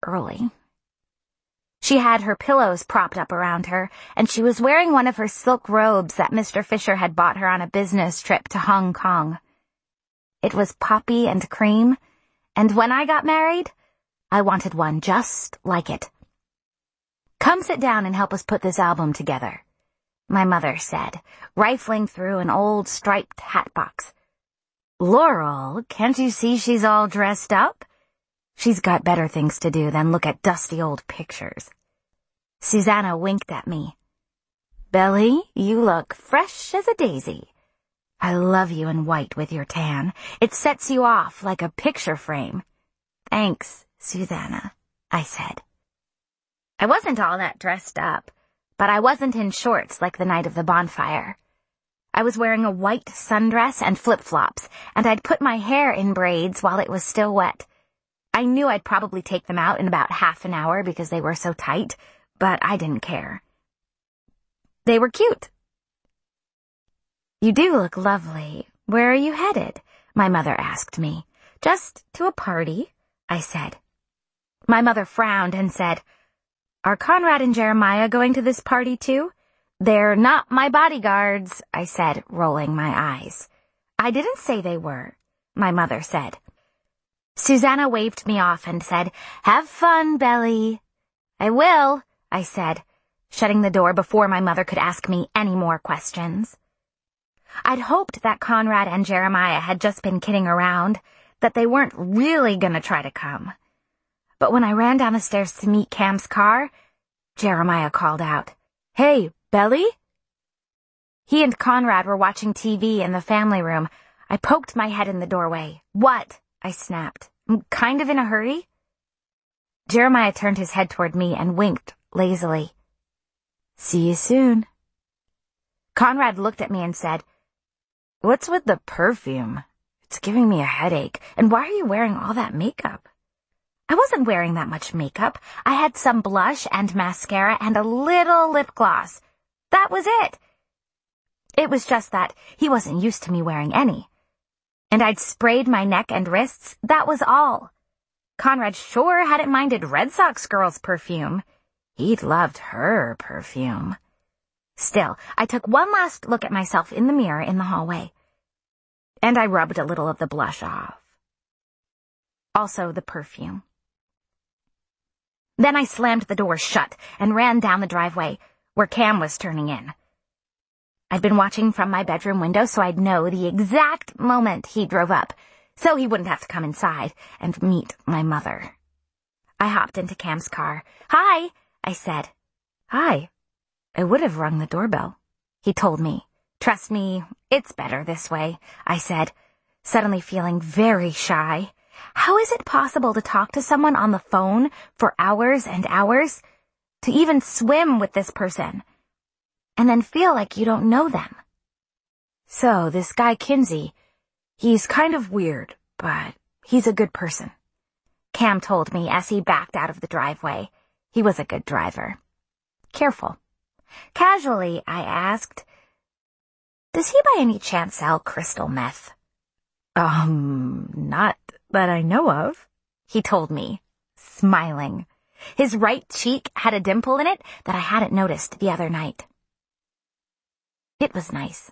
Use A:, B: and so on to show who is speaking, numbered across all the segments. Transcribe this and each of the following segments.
A: early. She had her pillows propped up around her, and she was wearing one of her silk robes that Mr. Fisher had bought her on a business trip to Hong Kong. It was poppy and cream, and when I got married, I wanted one just like it. "Come sit down and help us put this album together," my mother said, rifling through an old striped hat box. "Laurel, can't you see she's all dressed up? She's got better things to do than look at dusty old pictures." Susanna winked at me. "Belly, you look fresh as a daisy. I love you in white with your tan. It sets you off like a picture frame." "Thanks, Susanna," I said. I wasn't all that dressed up, but I wasn't in shorts like the night of the bonfire. I was wearing a white sundress and flip-flops, and I'd put my hair in braids while it was still wet. I knew I'd probably take them out in about half an hour because they were so tight, but I didn't care. They were cute. "You do look lovely. Where are you headed?" my mother asked me. "Just to a party," I said. My mother frowned and said, "Are Conrad and Jeremiah going to this party too?" "They're not my bodyguards," I said, rolling my eyes. "I didn't say they were," my mother said. Susanna waved me off and said, "Have fun, Belly." "I will," I said, shutting the door before my mother could ask me any more questions. I'd hoped that Conrad and Jeremiah had just been kidding around, that they weren't really going to try to come. But when I ran down the stairs to meet Cam's car, Jeremiah called out, "Hey, Belly?" He and Conrad were watching TV in the family room. I poked my head in the doorway. "What?" I snapped. "I'm kind of in a hurry." Jeremiah turned his head toward me and winked lazily. "See you soon." Conrad looked at me and said, "What's with the perfume? It's giving me a headache. And why are you wearing all that makeup?" I wasn't wearing that much makeup. I had some blush and mascara and a little lip gloss. That was it. It was just that he wasn't used to me wearing any. And I'd sprayed my neck and wrists. That was all. Conrad sure hadn't minded Red Sox girl's perfume. He'd loved her perfume. Still, I took one last look at myself in the mirror in the hallway. And I rubbed a little of the blush off. Also the perfume. Then I slammed the door shut and ran down the driveway, where Cam was turning in. I'd been watching from my bedroom window so I'd know the exact moment he drove up, so he wouldn't have to come inside and meet my mother. I hopped into Cam's car. "Hi," I said. "Hi. I would have rung the doorbell," he told me. "Trust me, it's better this way," I said, suddenly feeling very shy. How is it possible to talk to someone on the phone for hours and hours, to even swim with this person, and then feel like you don't know them? "So, this guy Kinsey, he's kind of weird, but he's a good person," Cam told me as he backed out of the driveway. He was a good driver. "Careful." Casually, I asked, "Does he by any chance sell crystal meth?" Not that I know of," he told me, smiling. His right cheek had a dimple in it that I hadn't noticed the other night. It was nice.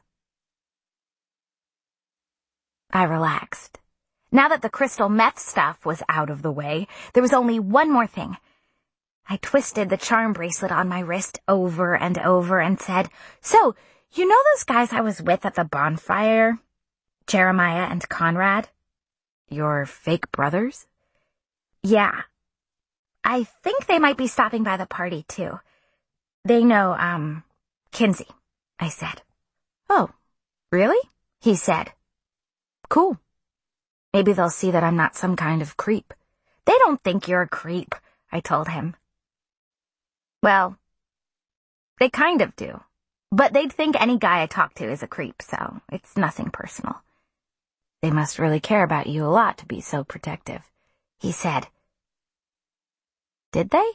A: I relaxed. Now that the crystal meth stuff was out of the way, there was only one more thing. I twisted the charm bracelet on my wrist over and over and said, "So, you know those guys I was with at the bonfire? Jeremiah and Conrad?" "Your fake brothers?" "Yeah. I think they might be stopping by the party, too. They know, Kinsey," I said. "Oh, really?" he said. "Cool. Maybe they'll see that I'm not some kind of creep." "They don't think you're a creep," I told him. "Well, they kind of do. But they'd think any guy I talk to is a creep, so it's nothing personal." "They must really care about you a lot to be so protective," he said. Did they?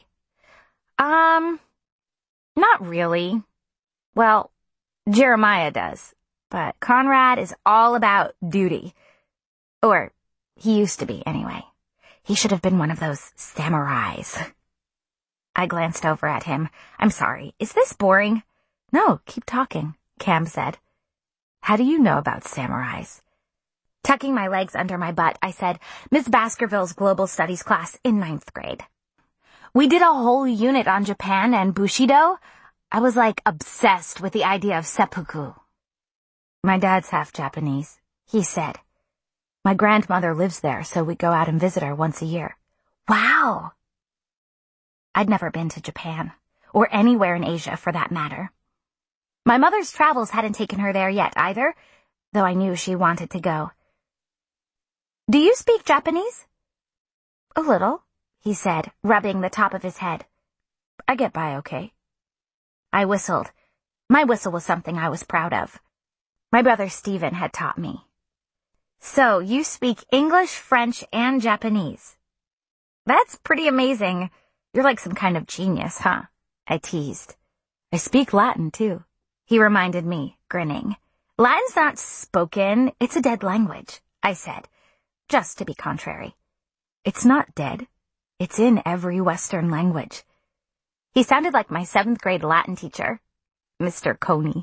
A: Not really. Well, Jeremiah does, but Conrad is all about duty. Or he used to be, anyway. He should have been one of those samurais. I glanced over at him. I'm sorry, is this boring? No, keep talking, Cam said. How do you know about samurais? Tucking my legs under my butt, I said, Miss Baskerville's Global Studies class in 9th grade. We did a whole unit on Japan and Bushido. I was like obsessed with the idea of seppuku. My dad's half Japanese, he said. My grandmother lives there, so we go out and visit her once a year. Wow! I'd never been to Japan, or anywhere in Asia for that matter. My mother's travels hadn't taken her there yet either, though I knew she wanted to go. Do you speak Japanese? A little, he said, rubbing the top of his head. I get by okay. I whistled. My whistle was something I was proud of. My brother Stephen had taught me. So, you speak English, French, and Japanese. That's pretty amazing. You're like some kind of genius, huh? I teased. I speak Latin, too, he reminded me, grinning. Latin's not spoken, it's a dead language, I said, just to be contrary. It's not dead. It's in every Western language. He sounded like my 7th grade Latin teacher, Mr. Coney.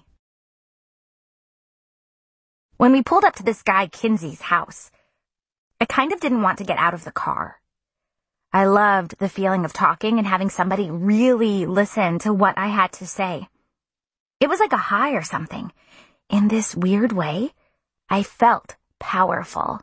A: When we pulled up to this guy Kinsey's house, I kind of didn't want to get out of the car. I loved the feeling of talking and having somebody really listen to what I had to say. It was like a high or something. In this weird way, I felt powerful.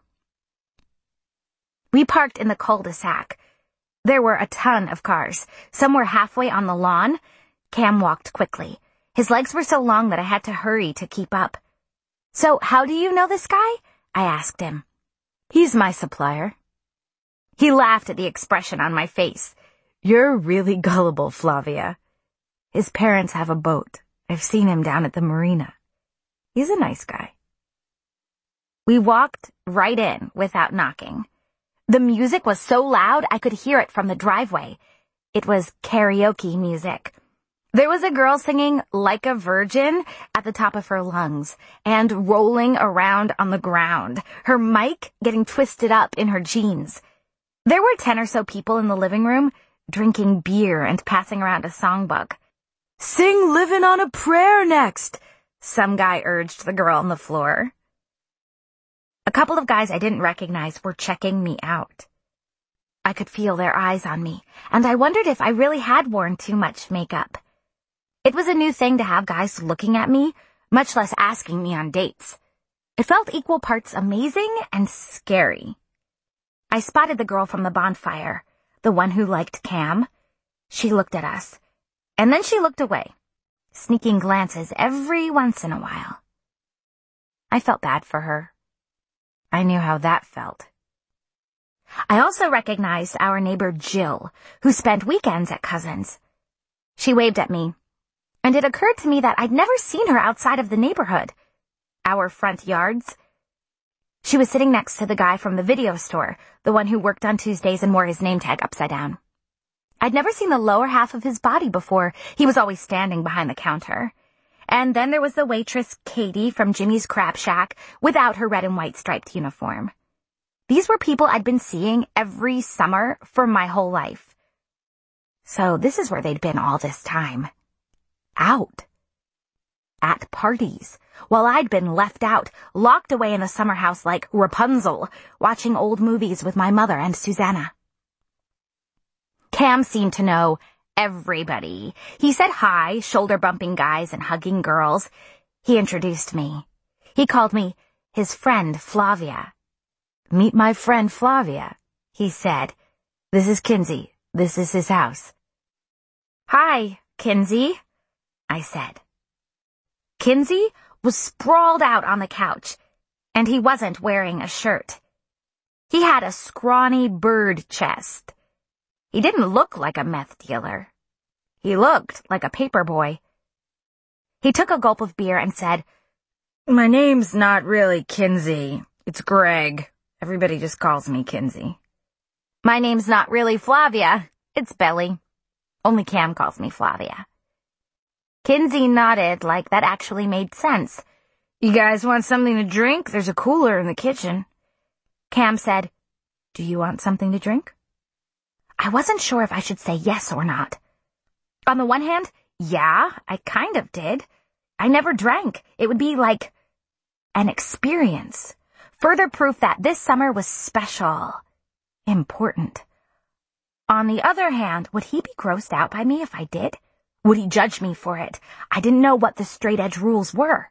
A: We parked in the cul-de-sac. There were a ton of cars. Some were halfway on the lawn. Cam walked quickly. His legs were so long that I had to hurry to keep up. So, how do you know this guy? I asked him. He's my supplier. He laughed at the expression on my face. You're really gullible, Flavia. His parents have a boat. I've seen him down at the marina. He's a nice guy. We walked right in without knocking. The music was so loud I could hear it from the driveway. It was karaoke music. There was a girl singing Like a Virgin at the top of her lungs and rolling around on the ground, her mic getting twisted up in her jeans. There were 10 or so people in the living room drinking beer and passing around a songbook. Sing Livin' on a Prayer next, some guy urged the girl on the floor. A couple of guys I didn't recognize were checking me out. I could feel their eyes on me, and I wondered if I really had worn too much makeup. It was a new thing to have guys looking at me, much less asking me on dates. It felt equal parts amazing and scary. I spotted the girl from the bonfire, the one who liked Cam. She looked at us, and then she looked away, sneaking glances every once in a while. I felt bad for her. I knew how that felt. I also recognized our neighbor Jill, who spent weekends at Cousins. She waved at me, and it occurred to me that I'd never seen her outside of the neighborhood, our front yards. She was sitting next to the guy from the video store, the one who worked on Tuesdays and wore his name tag upside down. I'd never seen the lower half of his body before. He was always standing behind the counter. And then there was the waitress Katie from Jimmy's Crab Shack without her red and white striped uniform. These were people I'd been seeing every summer for my whole life. So this is where they'd been all this time. Out. At parties, while I'd been left out, locked away in the summer house like Rapunzel, watching old movies with my mother and Susanna. Cam seemed to know everybody. He said hi, shoulder-bumping guys and hugging girls. He introduced me. He called me his friend Flavia. Meet my friend Flavia, he said. This is Kinsey. This is his house. Hi, Kinsey, I said. Kinsey was sprawled out on the couch, and he wasn't wearing a shirt. He had a scrawny bird chest. He didn't look like a meth dealer. He looked like a paper boy. He took a gulp of beer and said, My name's not really Kinsey. It's Greg. Everybody just calls me Kinsey. My name's not really Flavia. It's Belly. Only Cam calls me Flavia. Kinsey nodded like that actually made sense. You guys want something to drink? There's a cooler in the kitchen. Cam said, Do you want something to drink? I wasn't sure if I should say yes or not. On the one hand, yeah, I kind of did. I never drank. It would be like an experience. Further proof that this summer was special. Important. On the other hand, would he be grossed out by me if I did? Would he judge me for it? I didn't know what the straight edge rules were.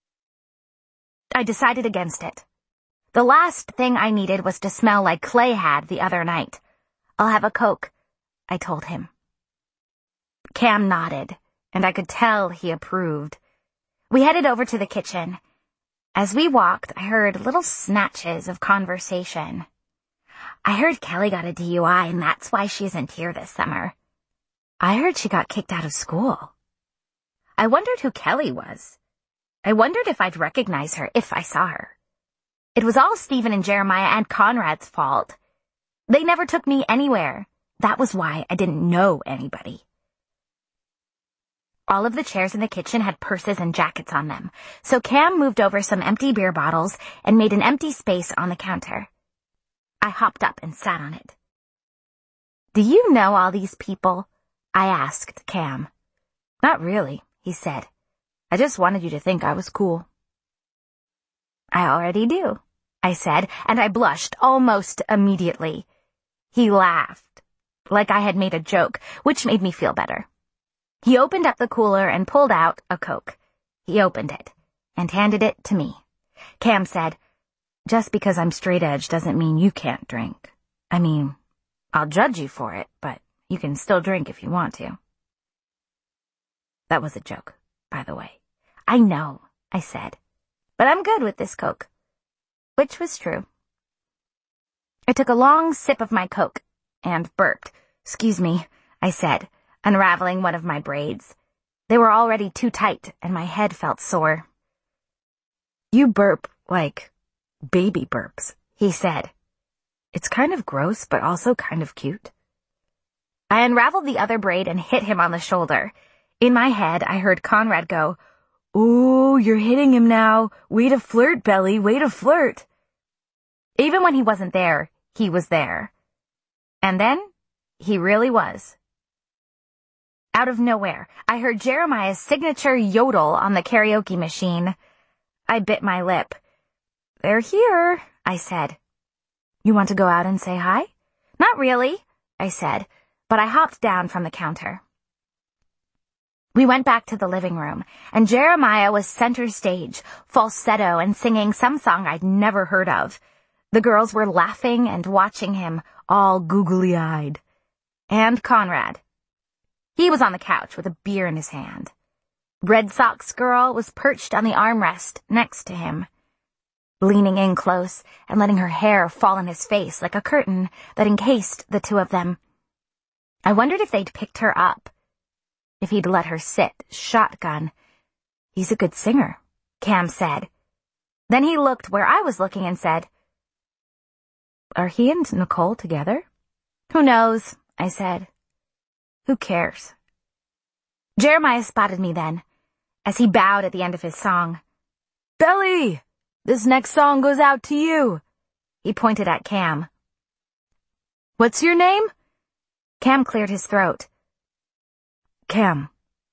A: I decided against it. The last thing I needed was to smell like Clay had the other night. I'll have a Coke, I told him. Cam nodded, and I could tell he approved. We headed over to the kitchen. As we walked, I heard little snatches of conversation. I heard Kelly got a DUI, and that's why she isn't here this summer. I heard she got kicked out of school. I wondered who Kelly was. I wondered if I'd recognize her if I saw her. It was all Stephen and Jeremiah and Conrad's fault. They never took me anywhere. That was why I didn't know anybody. All of the chairs in the kitchen had purses and jackets on them, so Cam moved over some empty beer bottles and made an empty space on the counter. I hopped up and sat on it. Do you know all these people? I asked Cam. Not really, he said. I just wanted you to think I was cool. I already do, I said, and I blushed almost immediately. He laughed, like I had made a joke, which made me feel better. He opened up the cooler and pulled out a Coke. He opened it and handed it to me. Cam said, just because I'm straight edge doesn't mean you can't drink. I mean, I'll judge you for it, but you can still drink if you want to. That was a joke, by the way. I know, I said, but I'm good with this Coke. Which was true. I took a long sip of my Coke and burped. Excuse me, I said, unraveling one of my braids. They were already too tight, and my head felt sore. You burp like baby burps, he said. It's kind of gross, but also kind of cute. I unraveled the other braid and hit him on the shoulder. In my head, I heard Conrad go, "Ooh, you're hitting him now. Way to flirt, Belly, way to flirt." Even when he wasn't there, he was there. And then, he really was. Out of nowhere, I heard Jeremiah's signature yodel on the karaoke machine. I bit my lip. They're here, I said. You want to go out and say hi? Not really, I said, but I hopped down from the counter. We went back to the living room, and Jeremiah was center stage, falsetto and singing some song I'd never heard of. The girls were laughing and watching him, all googly-eyed. And Conrad. He was on the couch with a beer in his hand. Red Sox girl was perched on the armrest next to him, leaning in close and letting her hair fall on his face like a curtain that encased the two of them. I wondered if they'd picked her up, if he'd let her sit shotgun. He's a good singer, Cam said. Then he looked where I was looking and said, Are he and Nicole together? Who knows, I said. Who cares? Jeremiah spotted me then, as he bowed at the end of his song. Belly! This next song goes out to you. He pointed at Cam. What's your name? Cam cleared his throat. Cameron.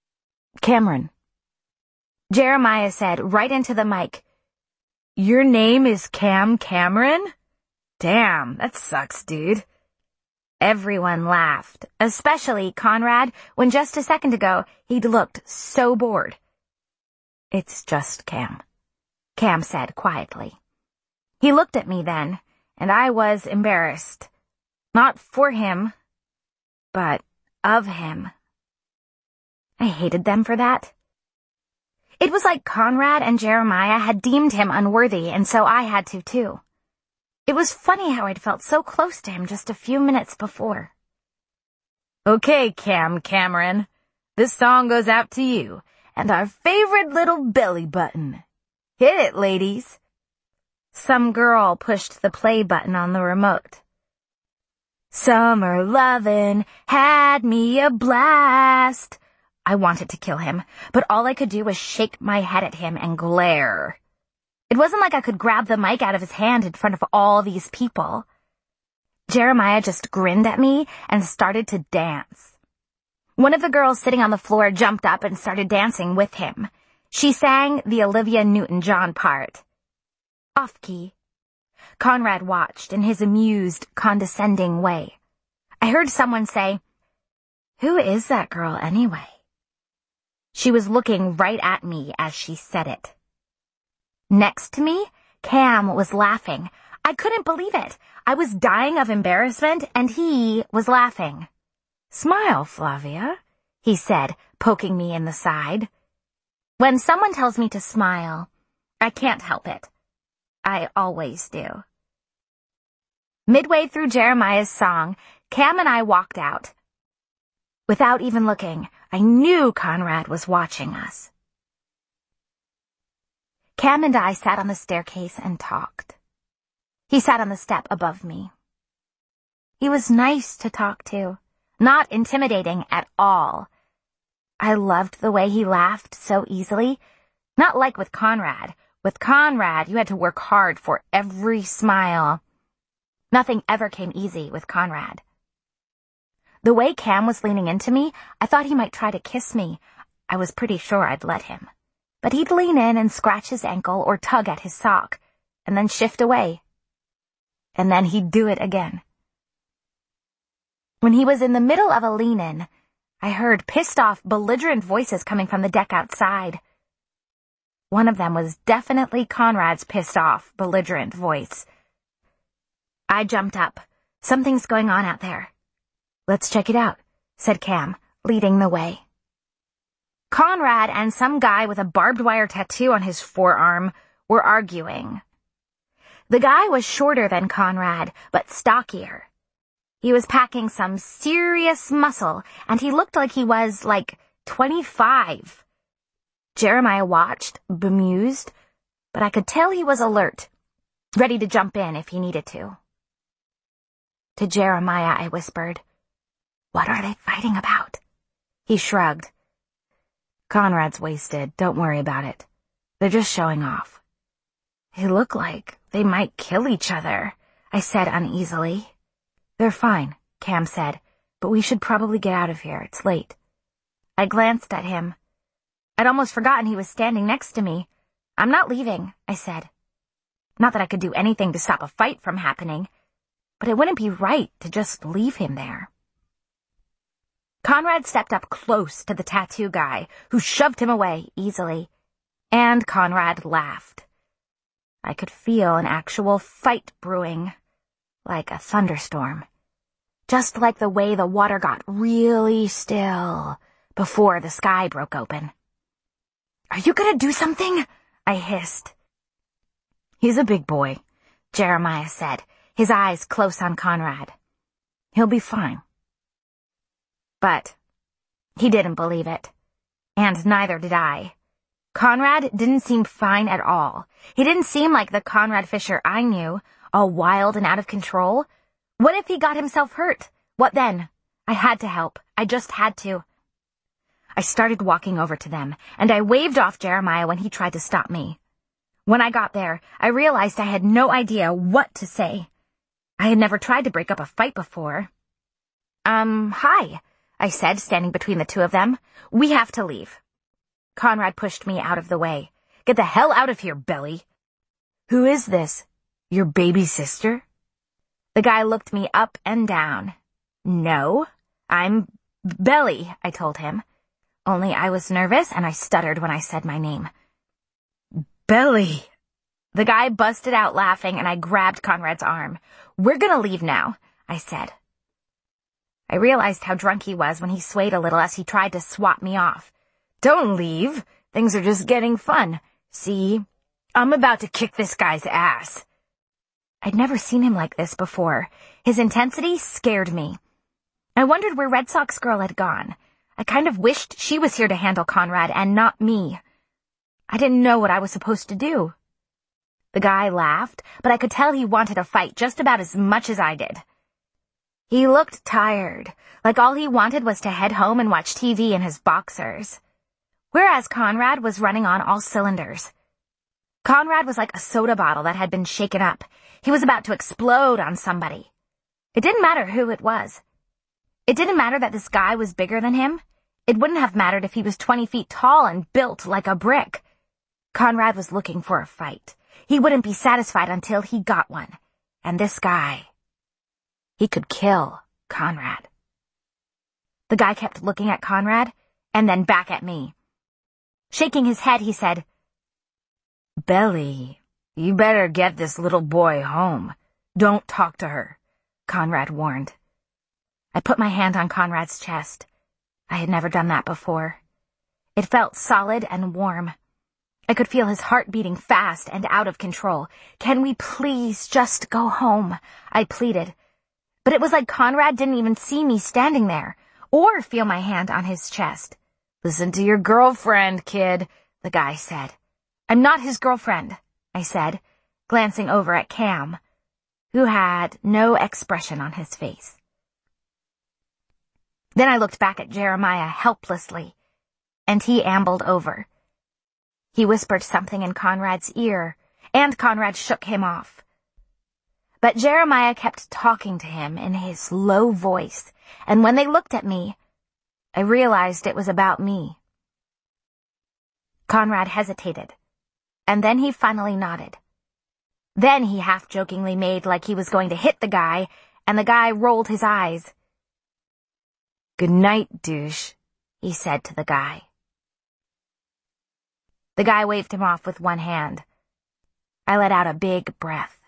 A: Jeremiah said right into the mic, Your name is Cameron? Damn, that sucks, dude. Everyone laughed, especially Conrad, when just a second ago he'd looked so bored. It's just Cam, Cam said quietly. He looked at me then, and I was embarrassed. Not for him, but of him. I hated them for that. It was like Conrad and Jeremiah had deemed him unworthy, and so I had to too. It was funny how I'd felt so close to him just a few minutes before. Okay, Cameron, this song goes out to you, and our favorite little belly button. Hit it, ladies. Some girl pushed the play button on the remote. Summer lovin' had me a blast. I wanted to kill him, but all I could do was shake my head at him and glare. It wasn't like I could grab the mic out of his hand in front of all these people. Jeremiah just grinned at me and started to dance. One of the girls sitting on the floor jumped up and started dancing with him. She sang the Olivia Newton-John part. Off-key. Conrad watched in his amused, condescending way. I heard someone say, "Who is that girl anyway?" She was looking right at me as she said it. Next to me, Cam was laughing. I couldn't believe it. I was dying of embarrassment, and he was laughing. "Smile, Flavia," he said, poking me in the side. When someone tells me to smile, I can't help it. I always do. Midway through Jeremiah's song, Cam and I walked out. Without even looking, I knew Conrad was watching us. Cam and I sat on the staircase and talked. He sat on the step above me. He was nice to talk to, not intimidating at all. I loved the way he laughed so easily, not like with Conrad. With Conrad, you had to work hard for every smile. Nothing ever came easy with Conrad. The way Cam was leaning into me, I thought he might try to kiss me. I was pretty sure I'd let him. But he'd lean in and scratch his ankle or tug at his sock, and then shift away. And then he'd do it again. When he was in the middle of a lean-in, I heard pissed-off, belligerent voices coming from the deck outside. One of them was definitely Conrad's pissed-off, belligerent voice. I jumped up. "Something's going on out there." "Let's check it out," said Cam, leading the way. Conrad and some guy with a barbed wire tattoo on his forearm were arguing. The guy was shorter than Conrad, but stockier. He was packing some serious muscle, and he looked like he was, 25. Jeremiah watched, bemused, but I could tell he was alert, ready to jump in if he needed to. To Jeremiah, I whispered, "What are they fighting about?" He shrugged. "Conrad's wasted. Don't worry about it. They're just showing off." "They look like they might kill each other," I said uneasily. "They're fine," Cam said, "but we should probably get out of here. It's late." I glanced at him. I'd almost forgotten he was standing next to me. "I'm not leaving," I said. Not that I could do anything to stop a fight from happening, but it wouldn't be right to just leave him there. Conrad stepped up close to the tattoo guy, who shoved him away easily, and Conrad laughed. I could feel an actual fight brewing, like a thunderstorm, just like the way the water got really still before the sky broke open. "Are you gonna do something?" I hissed. "He's a big boy," Jeremiah said, his eyes close on Conrad. "He'll be fine." But he didn't believe it, and neither did I. Conrad didn't seem fine at all. He didn't seem like the Conrad Fisher I knew, all wild and out of control. What if he got himself hurt? What then? I had to help. I just had to. I started walking over to them, and I waved off Jeremiah when he tried to stop me. When I got there, I realized I had no idea what to say. I had never tried to break up a fight before. Hi, I said, standing between the two of them. "We have to leave." Conrad pushed me out of the way. "Get the hell out of here, Belly." "Who is this? Your baby sister?" The guy looked me up and down. "No, I'm Belly," I told him. Only I was nervous and I stuttered when I said my name. "Belly." The guy busted out laughing and I grabbed Conrad's arm. "We're gonna leave now," I said. I realized how drunk he was when he swayed a little as he tried to swat me off. "Don't leave. Things are just getting fun. See, I'm about to kick this guy's ass." I'd never seen him like this before. His intensity scared me. I wondered where Red Sox girl had gone. I kind of wished she was here to handle Conrad and not me. I didn't know what I was supposed to do. The guy laughed, but I could tell he wanted a fight just about as much as I did. He looked tired, like all he wanted was to head home and watch TV in his boxers. Whereas Conrad was running on all cylinders. Conrad was like a soda bottle that had been shaken up. He was about to explode on somebody. It didn't matter who it was. It didn't matter that this guy was bigger than him. It wouldn't have mattered if he was 20 feet tall and built like a brick. Conrad was looking for a fight. He wouldn't be satisfied until he got one. And this guy, he could kill Conrad. The guy kept looking at Conrad and then back at me. Shaking his head, he said, "Belly, you better get this little boy home. Don't talk to her," Conrad warned. I put my hand on Conrad's chest. I had never done that before. It felt solid and warm. I could feel his heart beating fast and out of control. "Can we please just go home?" I pleaded. But it was like Conrad didn't even see me standing there, or feel my hand on his chest. "Listen to your girlfriend, kid," the guy said. "I'm not his girlfriend," I said, glancing over at Cam, who had no expression on his face. Then I looked back at Jeremiah helplessly, and he ambled over. He whispered something in Conrad's ear, and Conrad shook him off. But Jeremiah kept talking to him in his low voice, and when they looked at me, I realized it was about me. Conrad hesitated, and then he finally nodded. Then he half-jokingly made like he was going to hit the guy, and the guy rolled his eyes. "Good night, douche," he said to the guy. The guy waved him off with one hand. I let out a big breath.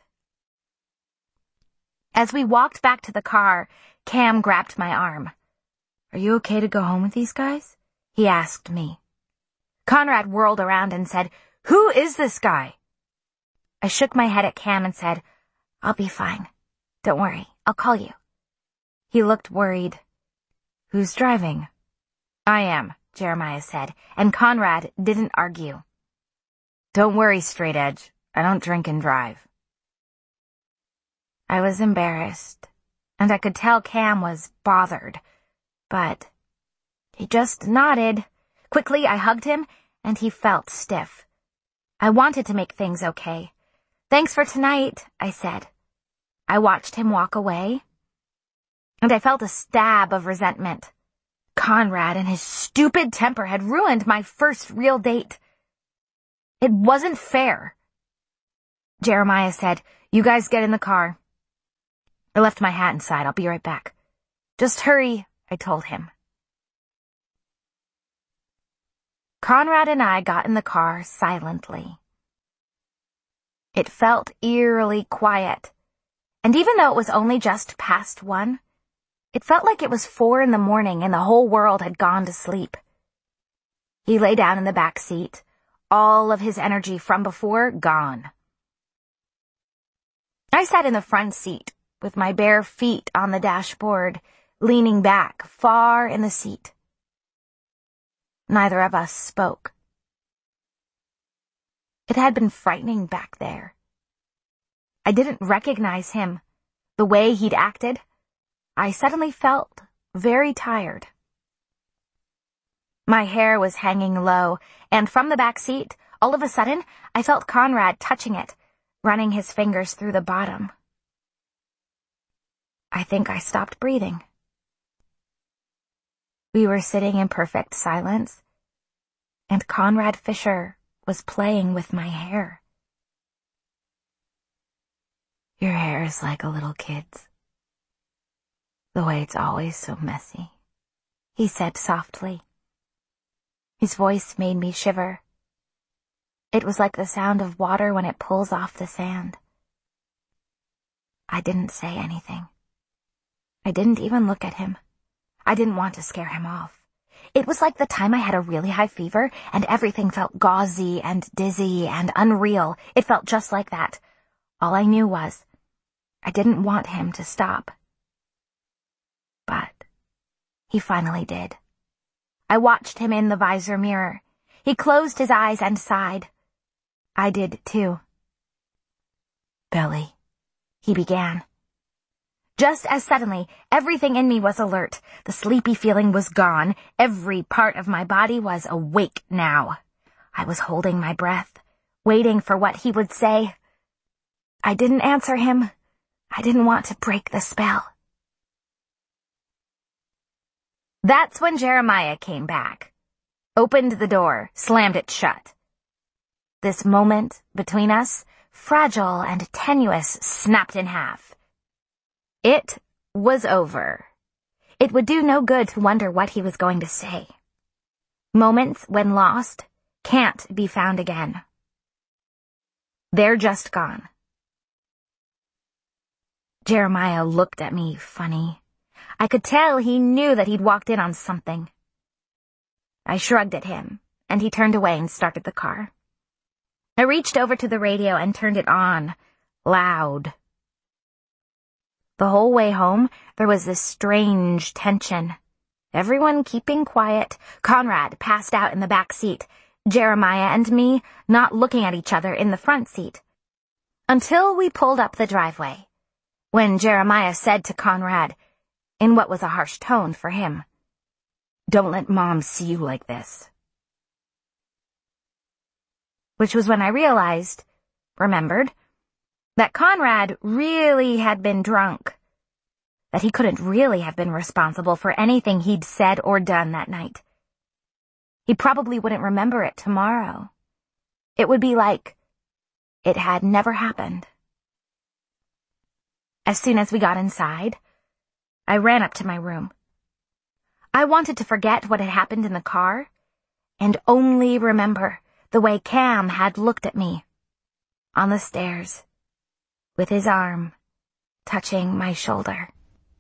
A: As we walked back to the car, Cam grabbed my arm. "Are you okay to go home with these guys?" he asked me. Conrad whirled around and said, "Who is this guy?" I shook my head at Cam and said, "I'll be fine. Don't worry, I'll call you." He looked worried. "Who's driving?" "I am," Jeremiah said, and Conrad didn't argue. "Don't worry, straight edge. I don't drink and drive." I was embarrassed, and I could tell Cam was bothered, but he just nodded. Quickly, I hugged him, and he felt stiff. I wanted to make things okay. "Thanks for tonight," I said. I watched him walk away, and I felt a stab of resentment. Conrad and his stupid temper had ruined my first real date. It wasn't fair. Jeremiah said, "You guys get in the car." I left my hat inside. "I'll be right back." "Just hurry," I told him. Conrad and I got in the car silently. It felt eerily quiet, and even though it was only just past 1, it felt like it was 4 in the morning and the whole world had gone to sleep. He lay down in the back seat, all of his energy from before gone. I sat in the front seat with my bare feet on the dashboard, leaning back far in the seat. Neither of us spoke. It had been frightening back there. I didn't recognize him, the way he'd acted. I suddenly felt very tired. My hair was hanging low, and from the back seat, all of a sudden, I felt Conrad touching it, running his fingers through the bottom. I think I stopped breathing. We were sitting in perfect silence, and Conrad Fisher was playing with my hair. "Your hair is like a little kid's, the way it's always so messy," he said softly. His voice made me shiver. It was like the sound of water when it pulls off the sand. I didn't say anything. I didn't even look at him. I didn't want to scare him off. It was like the time I had a really high fever and everything felt gauzy and dizzy and unreal. It felt just like that. All I knew was I didn't want him to stop. But he finally did. I watched him in the visor mirror. He closed his eyes and sighed. I did too. "Belly," he began. Just as suddenly, everything in me was alert. The sleepy feeling was gone. Every part of my body was awake now. I was holding my breath, waiting for what he would say. I didn't answer him. I didn't want to break the spell. That's when Jeremiah came back, opened the door, slammed it shut. This moment between us, fragile and tenuous, snapped in half. It was over. It would do no good to wonder what he was going to say. Moments, when lost, can't be found again. They're just gone. Jeremiah looked at me funny. I could tell he knew that he'd walked in on something. I shrugged at him, and he turned away and started the car. I reached over to the radio and turned it on, loud. The whole way home, there was this strange tension. Everyone keeping quiet, Conrad passed out in the back seat, Jeremiah and me not looking at each other in the front seat. Until we pulled up the driveway, when Jeremiah said to Conrad, in what was a harsh tone for him, "Don't let Mom see you like this." Which was when I remembered, that Conrad really had been drunk, that he couldn't really have been responsible for anything he'd said or done that night. He probably wouldn't remember it tomorrow. It would be like it had never happened. As soon as we got inside, I ran up to my room. I wanted to forget what had happened in the car and only remember the way Cam had looked at me on the stairs with his arm touching my shoulder.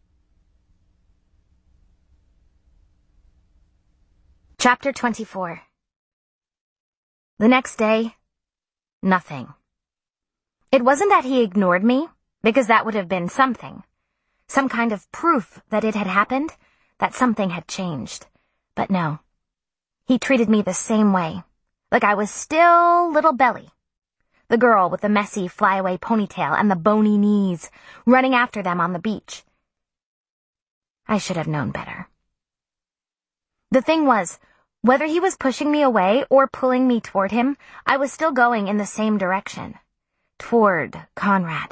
A: Chapter 24. The next day, nothing. It wasn't that he ignored me, because that would have been something. Some kind of proof that it had happened, that something had changed. But no. He treated me the same way, like I was still little Belly, the girl with the messy flyaway ponytail and the bony knees, running after them on the beach. I should have known better. The thing was, whether he was pushing me away or pulling me toward him, I was still going in the same direction, toward Conrad.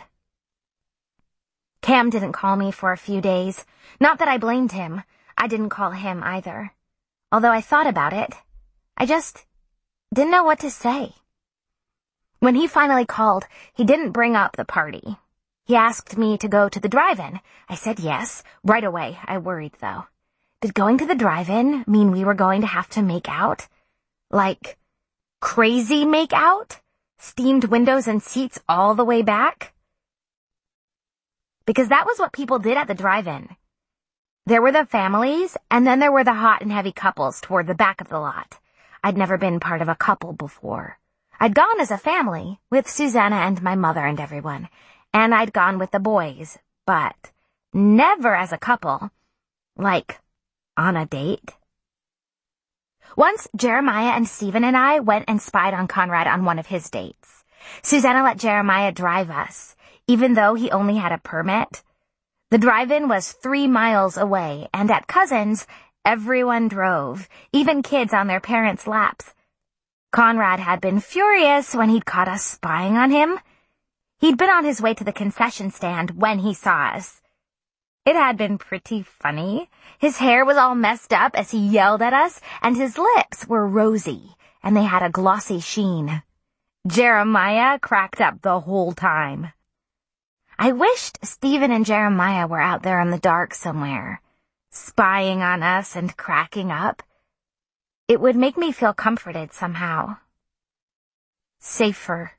A: Cam didn't call me for a few days. Not that I blamed him. I didn't call him either. Although I thought about it, I just didn't know what to say. When he finally called, he didn't bring up the party. He asked me to go to the drive-in. I said yes, right away. I worried, though. Did going to the drive-in mean we were going to have to make out? Like, crazy make out? Steamed windows and seats all the way back? Because that was what people did at the drive-in. There were the families, and then there were the hot and heavy couples toward the back of the lot. I'd never been part of a couple before. I'd gone as a family, with Susanna and my mother and everyone, and I'd gone with the boys, but never as a couple. Like, on a date. Once, Jeremiah and Stephen and I went and spied on Conrad on one of his dates. Susanna let Jeremiah drive us, even though he only had a permit. The drive-in was 3 miles away, and at Cousins, everyone drove, even kids on their parents' laps. Conrad had been furious when he'd caught us spying on him. He'd been on his way to the concession stand when he saw us. It had been pretty funny. His hair was all messed up as he yelled at us, and his lips were rosy, and they had a glossy sheen. Jeremiah cracked up the whole time. I wished Stephen and Jeremiah were out there in the dark somewhere, spying on us and cracking up. It would make me feel comforted somehow. Safer.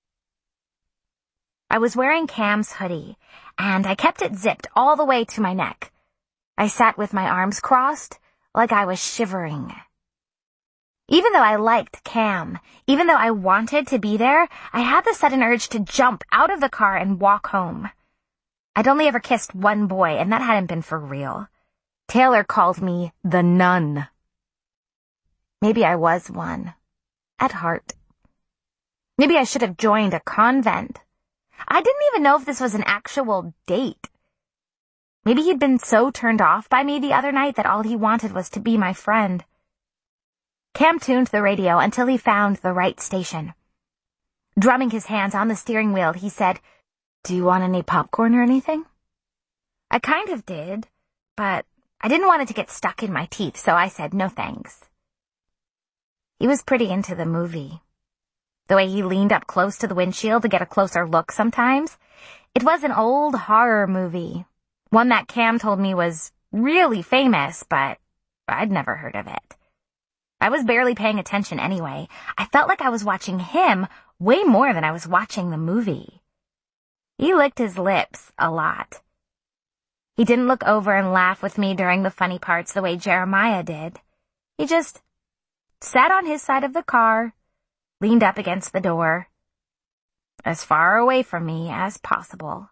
A: I was wearing Cam's hoodie, and I kept it zipped all the way to my neck. I sat with my arms crossed, like I was shivering. Even though I liked Cam, even though I wanted to be there, I had the sudden urge to jump out of the car and walk home. I'd only ever kissed one boy, and that hadn't been for real. Taylor called me the nun. Maybe I was one, at heart. Maybe I should have joined a convent. I didn't even know if this was an actual date. Maybe he'd been so turned off by me the other night that all he wanted was to be my friend. Cam tuned the radio until he found the right station. Drumming his hands on the steering wheel, he said, "Do you want any popcorn or anything?" I kind of did, but I didn't want it to get stuck in my teeth, so I said no thanks. He was pretty into the movie. The way he leaned up close to the windshield to get a closer look sometimes. It was an old horror movie. One that Cam told me was really famous, but I'd never heard of it. I was barely paying attention anyway. I felt like I was watching him way more than I was watching the movie. He licked his lips a lot. He didn't look over and laugh with me during the funny parts the way Jeremiah did. He just sat on his side of the car, leaned up against the door, as far away from me as possible.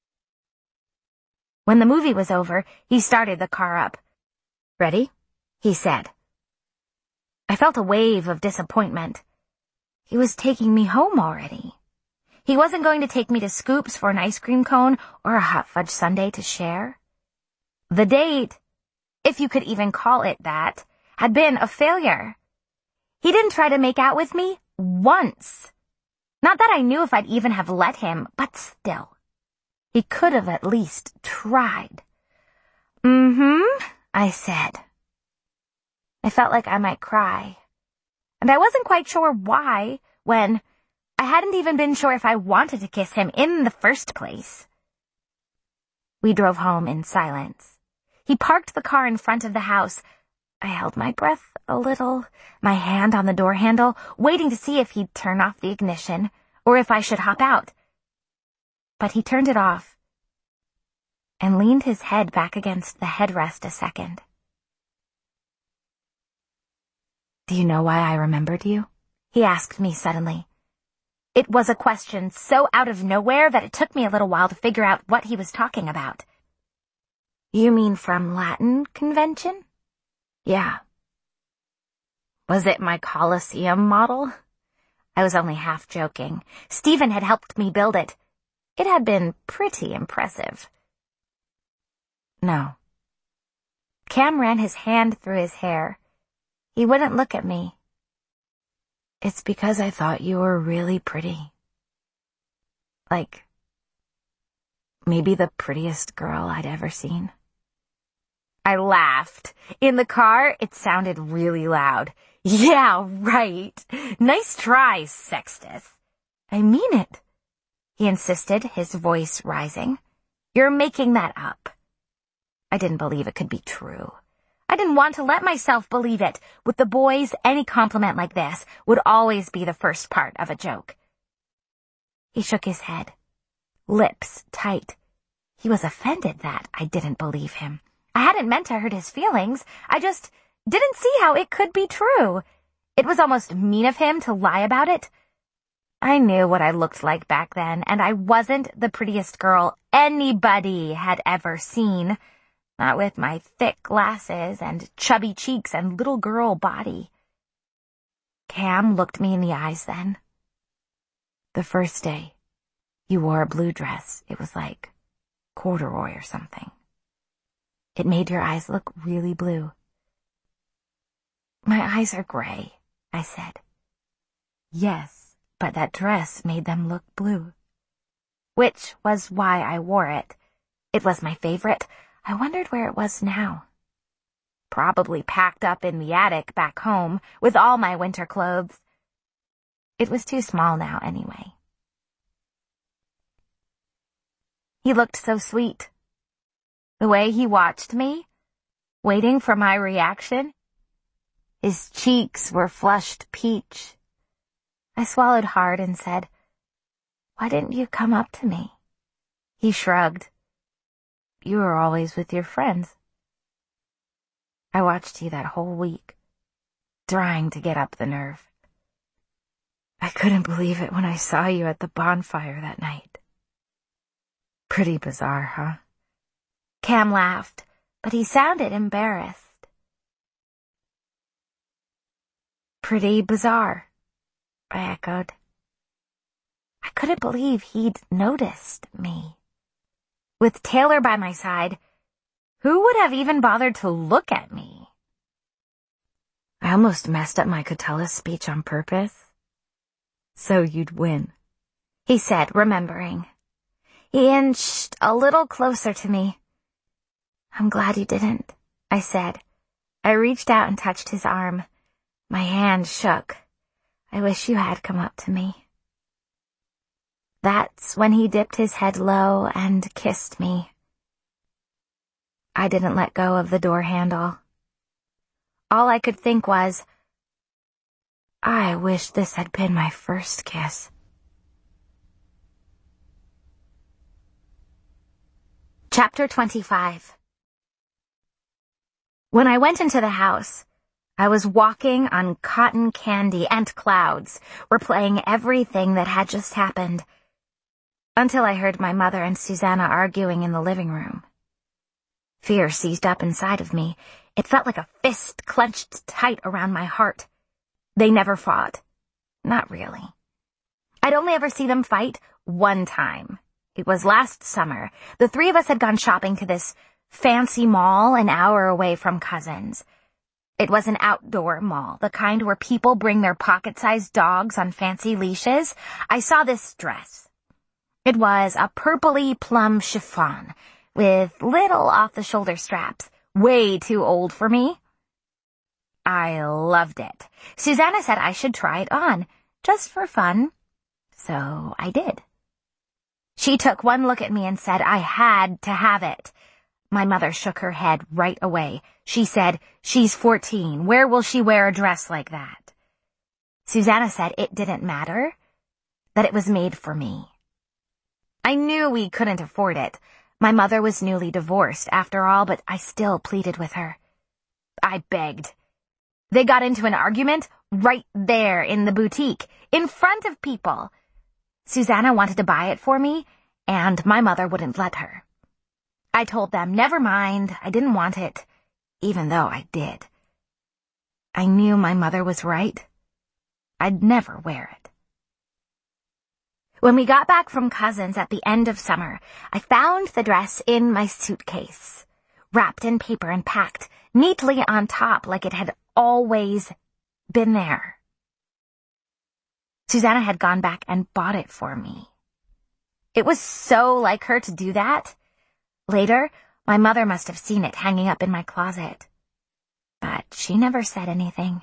A: When the movie was over, he started the car up. "Ready?" he said. I felt a wave of disappointment. He was taking me home already. He wasn't going to take me to Scoops for an ice cream cone or a hot fudge sundae to share. The date, if you could even call it that, had been a failure. He didn't try to make out with me once. Not that I knew if I'd even have let him, but still. He could have at least tried. I said. I felt like I might cry. And I wasn't quite sure why when I hadn't even been sure if I wanted to kiss him in the first place. We drove home in silence. He parked the car in front of the house. I held my breath a little, my hand on the door handle, waiting to see if he'd turn off the ignition or if I should hop out. But he turned it off and leaned his head back against the headrest a second. "Do you know why I remembered you?" he asked me suddenly. It was a question so out of nowhere that it took me a little while to figure out what he was talking about. "You mean from Latin convention?" "Yeah." "Was it my Colosseum model?" I was only half joking. Stephen had helped me build it. It had been pretty impressive. "No." Cam ran his hand through his hair. He wouldn't look at me. "It's because I thought you were really pretty. Like, maybe the prettiest girl I'd ever seen." I laughed. In the car, it sounded really loud. "Yeah, right. Nice try, Sextus." "I mean it," he insisted, his voice rising. "You're making that up." I didn't believe it could be true. I didn't want to let myself believe it. With the boys, any compliment like this would always be the first part of a joke. He shook his head, lips tight. He was offended that I didn't believe him. I hadn't meant to hurt his feelings. I just didn't see how it could be true. It was almost mean of him to lie about it. I knew what I looked like back then, and I wasn't the prettiest girl anybody had ever seen. Not with my thick glasses and chubby cheeks and little girl body. Cam looked me in the eyes then. "The first day, you wore a blue dress. It was like corduroy or something. It made your eyes look really blue." "My eyes are gray," I said. "Yes, but that dress made them look blue." Which was why I wore it. It was my favorite. I wondered where it was now. Probably packed up in the attic back home with all my winter clothes. It was too small now anyway. He looked so sweet. The way he watched me, waiting for my reaction. His cheeks were flushed peach. I swallowed hard and said, "Why didn't you come up to me?" He shrugged. "You were always with your friends." I watched you that whole week, trying to get up the nerve. I couldn't believe it when I saw you at the bonfire that night. Pretty bizarre, huh? Cam laughed, but he sounded embarrassed. "Pretty bizarre," I echoed. I couldn't believe he'd noticed me. With Taylor by my side, who would have even bothered to look at me? "I almost messed up my Catullus speech on purpose, so you'd win," he said, remembering. He inched a little closer to me. "I'm glad you didn't," I said. I reached out and touched his arm. My hand shook. I wish you had come up to me. That's when he dipped his head low and kissed me. I didn't let go of the door handle. All I could think was, I wish this had been my first kiss. Chapter 25. When I went into the house, I was walking on cotton candy and clouds, replaying everything that had just happened, until I heard my mother and Susanna arguing in the living room. Fear seized up inside of me. It felt like a fist clenched tight around my heart. They never fought. Not really. I'd only ever seen them fight one time. It was last summer. The three of us had gone shopping to this fancy mall an hour away from Cousins. It was an outdoor mall, the kind where people bring their pocket-sized dogs on fancy leashes. I saw this dress. It was a purpley plum chiffon with little off-the-shoulder straps, way too old for me. I loved it. Susanna said I should try it on, just for fun. So I did. She took one look at me and said I had to have it. My mother shook her head right away. She said, she's 14. Where will she wear a dress like that? Susanna said it didn't matter, that it was made for me. I knew we couldn't afford it. My mother was newly divorced, after all, but I still pleaded with her. I begged. They got into an argument right there in the boutique, in front of people. Susanna wanted to buy it for me, and my mother wouldn't let her. I told them, never mind, I didn't want it, even though I did. I knew my mother was right. I'd never wear it. When we got back from Cousins at the end of summer, I found the dress in my suitcase, wrapped in paper and packed neatly on top like it had always been there. Susanna had gone back and bought it for me. It was so like her to do that. Later, my mother must have seen it hanging up in my closet. But she never said anything.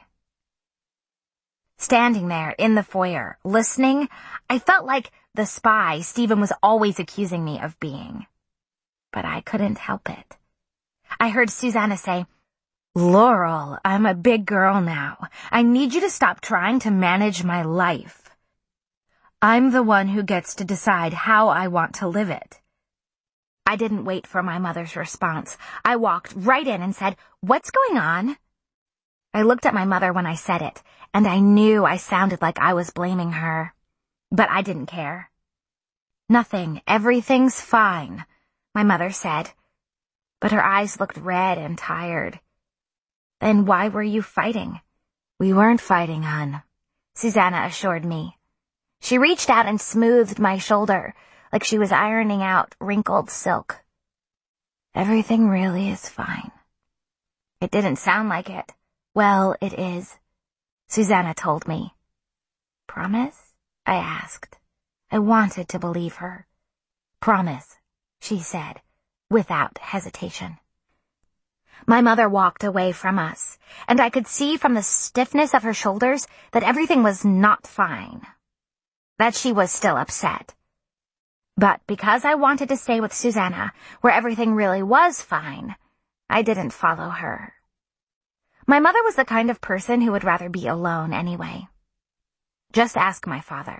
A: Standing there in the foyer, listening, I felt like the spy Stephen was always accusing me of being. But I couldn't help it. I heard Susanna say, Laurel, I'm a big girl now. I need you to stop trying to manage my life. I'm the one who gets to decide how I want to live it. I didn't wait for my mother's response. I walked right in and said, What's going on? I looked at my mother when I said it, and I knew I sounded like I was blaming her. But I didn't care. Nothing, everything's fine, my mother said. But her eyes looked red and tired. Then why were you fighting? We weren't fighting, hon, Susanna assured me. She reached out and smoothed my shoulder, like she was ironing out wrinkled silk. Everything really is fine. It didn't sound like it. Well, it is, Susanna told me. Promise? I asked. I wanted to believe her. Promise, she said, without hesitation. My mother walked away from us, and I could see from the stiffness of her shoulders that everything was not fine, that she was still upset. But because I wanted to stay with Susanna, where everything really was fine, I didn't follow her. My mother was the kind of person who would rather be alone anyway. Just ask my father.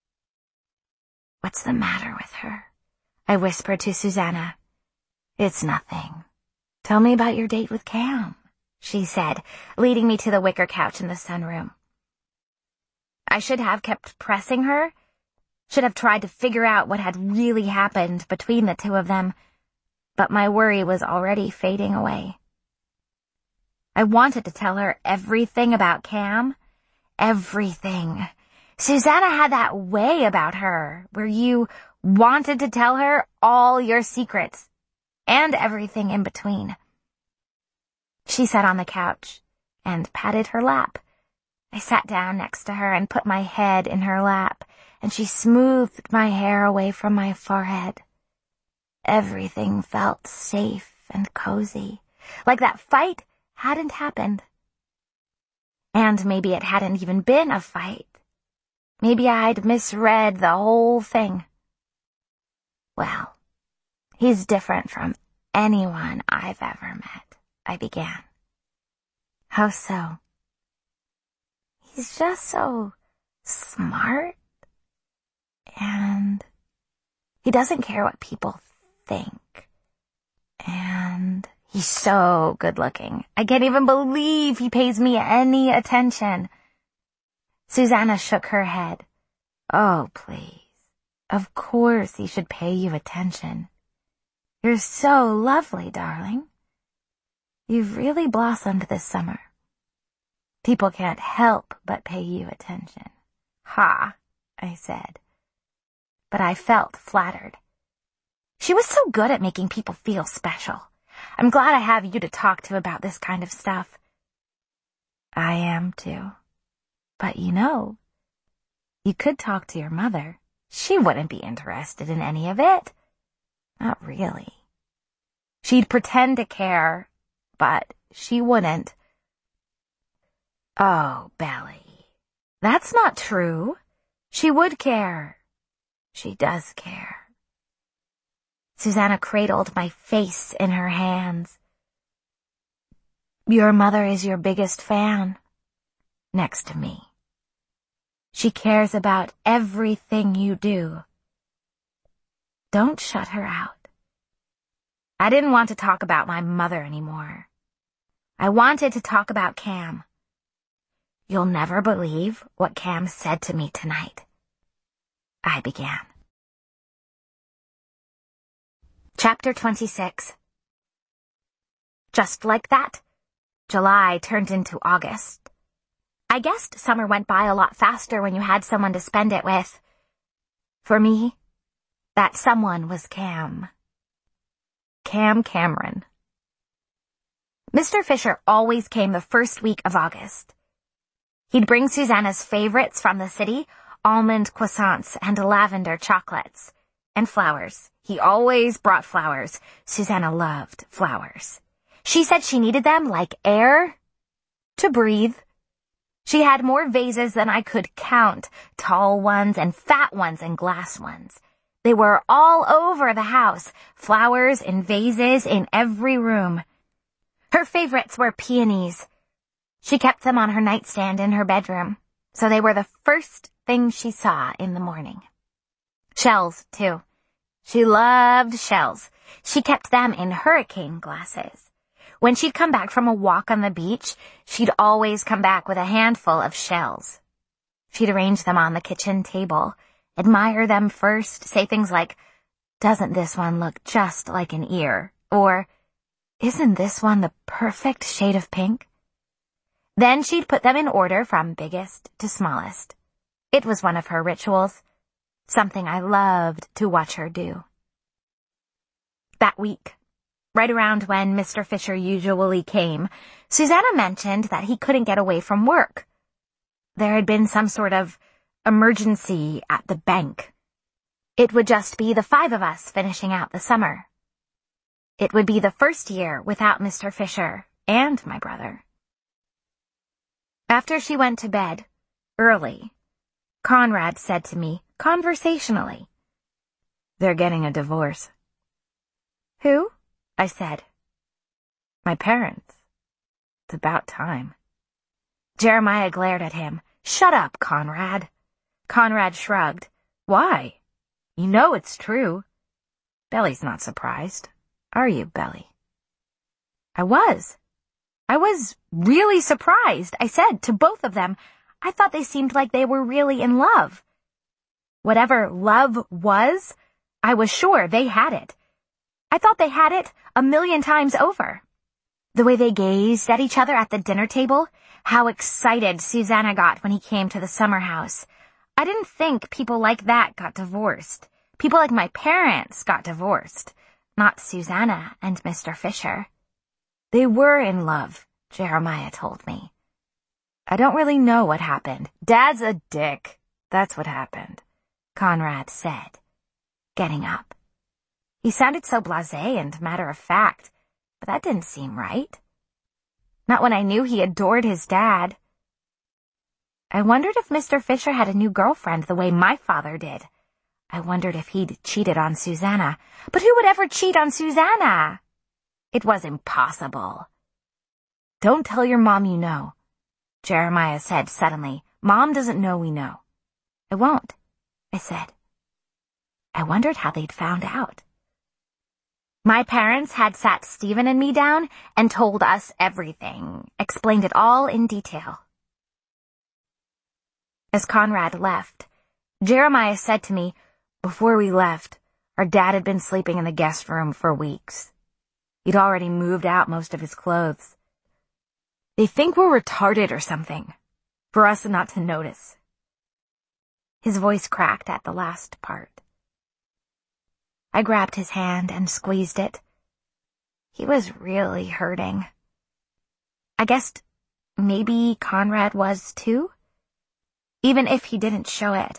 A: What's the matter with her? I whispered to Susanna. It's nothing. Tell me about your date with Cam, she said, leading me to the wicker couch in the sunroom. I should have kept pressing her, should have tried to figure out what had really happened between the two of them, but my worry was already fading away. I wanted to tell her everything about Cam. Everything. Susanna had that way about her, where you wanted to tell her all your secrets, and everything in between. She sat on the couch and patted her lap. I sat down next to her and put my head in her lap, and she smoothed my hair away from my forehead. Everything felt safe and cozy, like that fight hadn't happened. And maybe it hadn't even been a fight. Maybe I'd misread the whole thing. Well, he's different from anyone I've ever met, I began. How so? He's just so smart, and he doesn't care what people think. And he's so good-looking. I can't even believe he pays me any attention. Susanna shook her head. Oh, please. Of course he should pay you attention. You're so lovely, darling. You've really blossomed this summer. People can't help but pay you attention. Ha, I said. But I felt flattered. She was so good at making people feel special. I'm glad I have you to talk to about this kind of stuff. I am too. But you could talk to your mother. She wouldn't be interested in any of it. Not really. She'd pretend to care, but she wouldn't. Oh, Belly, that's not true. She would care. She does care. Susanna cradled my face in her hands. Your mother is your biggest fan, next to me. She cares about everything you do. Don't shut her out. I didn't want to talk about my mother anymore. I wanted to talk about Cam. You'll never believe what Cam said to me tonight. I began. Chapter 26. Just like that, July turned into August. I guessed summer went by a lot faster when you had someone to spend it with. For me, that someone was Cam. Cam Cameron. Mr. Fisher always came the first week of August. He'd bring Susanna's favorites from the city, almond croissants and lavender chocolates, and flowers. He always brought flowers. Susanna loved flowers. She said she needed them like air to breathe. She had more vases than I could count, tall ones and fat ones and glass ones. They were all over the house, flowers in vases in every room. Her favorites were peonies. She kept them on her nightstand in her bedroom, so they were the first thing she saw in the morning. Shells, too. She loved shells. She kept them in hurricane glasses. When she'd come back from a walk on the beach, she'd always come back with a handful of shells. She'd arrange them on the kitchen table, admire them first, say things like, "Doesn't this one look just like an ear?" Or, "Isn't this one the perfect shade of pink?" Then she'd put them in order from biggest to smallest. It was one of her rituals, something I loved to watch her do. That week, right around when Mr. Fisher usually came, Susanna mentioned that he couldn't get away from work. There had been some sort of emergency at the bank. It would just be the 5 of us finishing out the summer. It would be the first year without Mr. Fisher and my brother. After she went to bed, early, Conrad said to me, conversationally, "They're getting a divorce." "Who?" I said. "My parents. It's about time." Jeremiah glared at him. "Shut up, Conrad." Conrad shrugged. "Why? You know it's true." Belly's not surprised. Are you, Belly? I was really surprised, I said to both of them. I thought they seemed like they were really in love. Whatever love was, I was sure they had it. I thought they had it 1,000,000 times over. The way they gazed at each other at the dinner table, how excited Susanna got when he came to the summer house. I didn't think people like that got divorced. People like my parents got divorced, not Susanna and Mr. Fisher. They were in love, Jeremiah told me. I don't really know what happened. Dad's a dick. That's what happened, Conrad said, getting up. He sounded so blasé and matter-of-fact. but that didn't seem right. Not when I knew he adored his dad. I wondered if Mr. Fisher had a new girlfriend the way my father did. I wondered if he'd cheated on Susanna. But who would ever cheat on Susanna? It was impossible. Don't tell your mom you know, Jeremiah said suddenly. Mom doesn't know we know. I won't, I said. I wondered how they'd found out. My parents had sat Stephen and me down and told us everything, explained it all in detail. As Conrad left, Jeremiah said to me, before we left, our dad had been sleeping in the guest room for weeks. He'd already moved out most of his clothes. They think we're retarded or something, for us not to notice. His voice cracked at the last part. I grabbed his hand and squeezed it. He was really hurting. I guessed maybe Conrad was too, even if he didn't show it.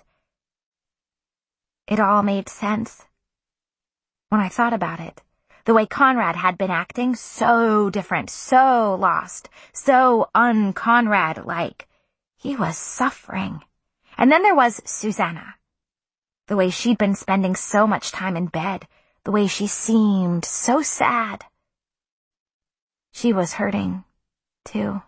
A: It all made sense. When I thought about it, the way Conrad had been acting, so different, so lost, so un-Conrad-like. He was suffering. And then there was Susanna. The way she'd been spending so much time in bed, the way she seemed so sad. She was hurting, too.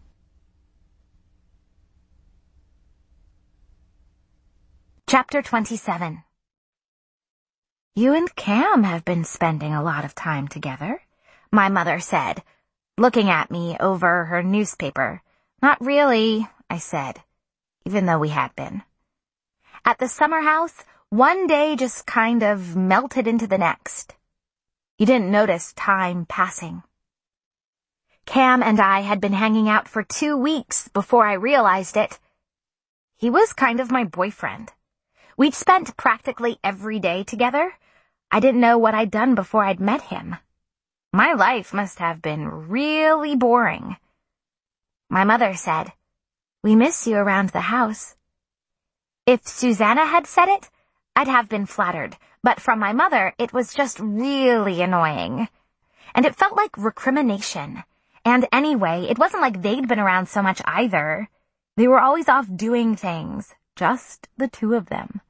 A: Chapter 27. You and Cam have been spending a lot of time together, my mother said, looking at me over her newspaper. Not really, I said, even though we had been. At the summer house, one day just kind of melted into the next. You didn't notice time passing. Cam and I had been hanging out for 2 weeks before I realized it. He was kind of my boyfriend. We'd spent practically every day together. I didn't know what I'd done before I'd met him. My life must have been really boring. My mother said, "We miss you around the house." If Susanna had said it, I'd have been flattered, but from my mother, it was just really annoying. And it felt like recrimination. And anyway, it wasn't like they'd been around so much either. They were always off doing things, just the two of them.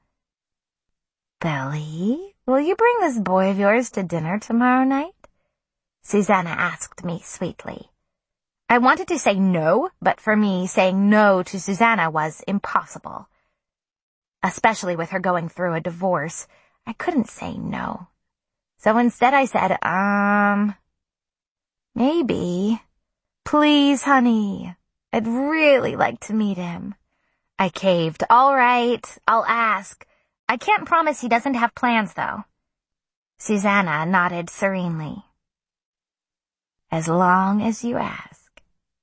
A: "Belly, will you bring this boy of yours to dinner tomorrow night?" Susanna asked me sweetly. I wanted to say no, but for me, saying no to Susanna was impossible. Especially with her going through a divorce, I couldn't say no. So instead I said, maybe. Please, honey. I'd really like to meet him. I caved. All right, I'll ask. I can't promise he doesn't have plans, though. Susanna nodded serenely. As long as you ask.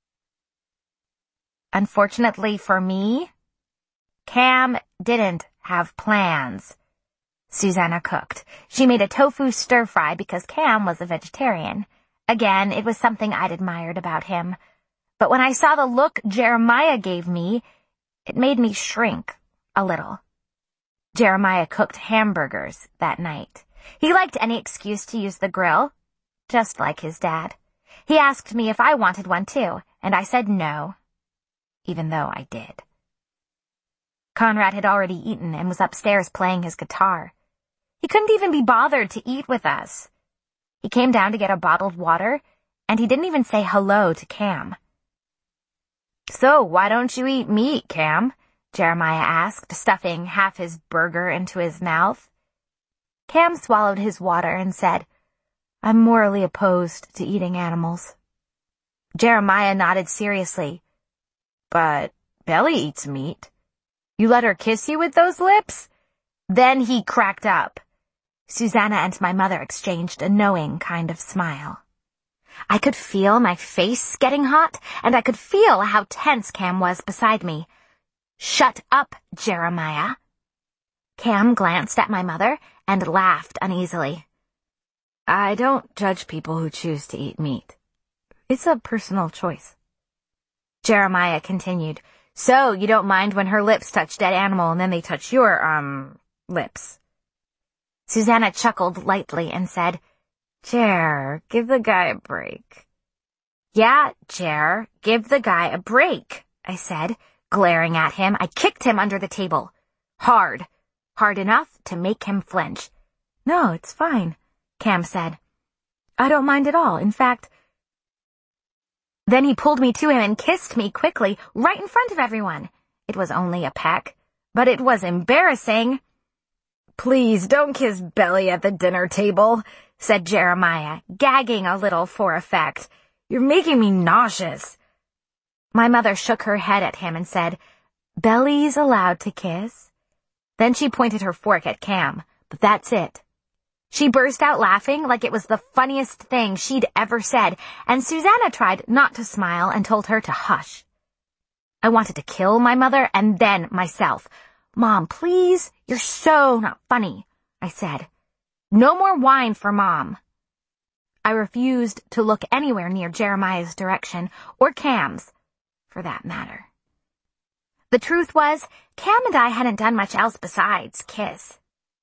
A: Unfortunately for me, Cam didn't have plans. Susanna cooked. She made a tofu stir-fry because Cam was a vegetarian. Again, it was something I'd admired about him. But when I saw the look Jeremiah gave me, it made me shrink a little. Jeremiah cooked hamburgers that night. He liked any excuse to use the grill, just like his dad. He asked me if I wanted one too, and I said no, even though I did. Conrad had already eaten and was upstairs playing his guitar. He couldn't even be bothered to eat with us. He came down to get a bottled water, and he didn't even say hello to Cam. "So, why don't you eat meat, Cam?" Jeremiah asked, stuffing half his burger into his mouth. Cam swallowed his water and said, "I'm morally opposed to eating animals." Jeremiah nodded seriously. "But Belly eats meat. You let her kiss you with those lips?" Then he cracked up. Susanna and my mother exchanged a knowing kind of smile. I could feel my face getting hot, and I could feel how tense Cam was beside me. "Shut up, Jeremiah." Cam glanced at my mother and laughed uneasily. "I don't judge people who choose to eat meat. It's a personal choice." Jeremiah continued, "So you don't mind when her lips touch dead animal and then they touch your, lips?" Susanna chuckled lightly and said, Jer, give the guy a break. Yeah, Jer, give the guy a break, I said, glaring at him. I kicked him under the table. Hard enough to make him flinch. No, it's fine, Cam said. I don't mind at all. In fact, then he pulled me to him and kissed me quickly, right in front of everyone. It was only a peck, but it was embarrassing. Please don't kiss Belly at the dinner table, said Jeremiah, gagging a little for effect. You're making me nauseous. My mother shook her head at him and said, Belly's allowed to kiss. Then she pointed her fork at Cam, but that's it. She burst out laughing like it was the funniest thing she'd ever said, and Susanna tried not to smile and told her to hush. I wanted to kill my mother and then myself. Mom, please, you're so not funny, I said. No more wine for Mom. I refused to look anywhere near Jeremiah's direction, or Cam's, for that matter. The truth was, Cam and I hadn't done much else besides kiss.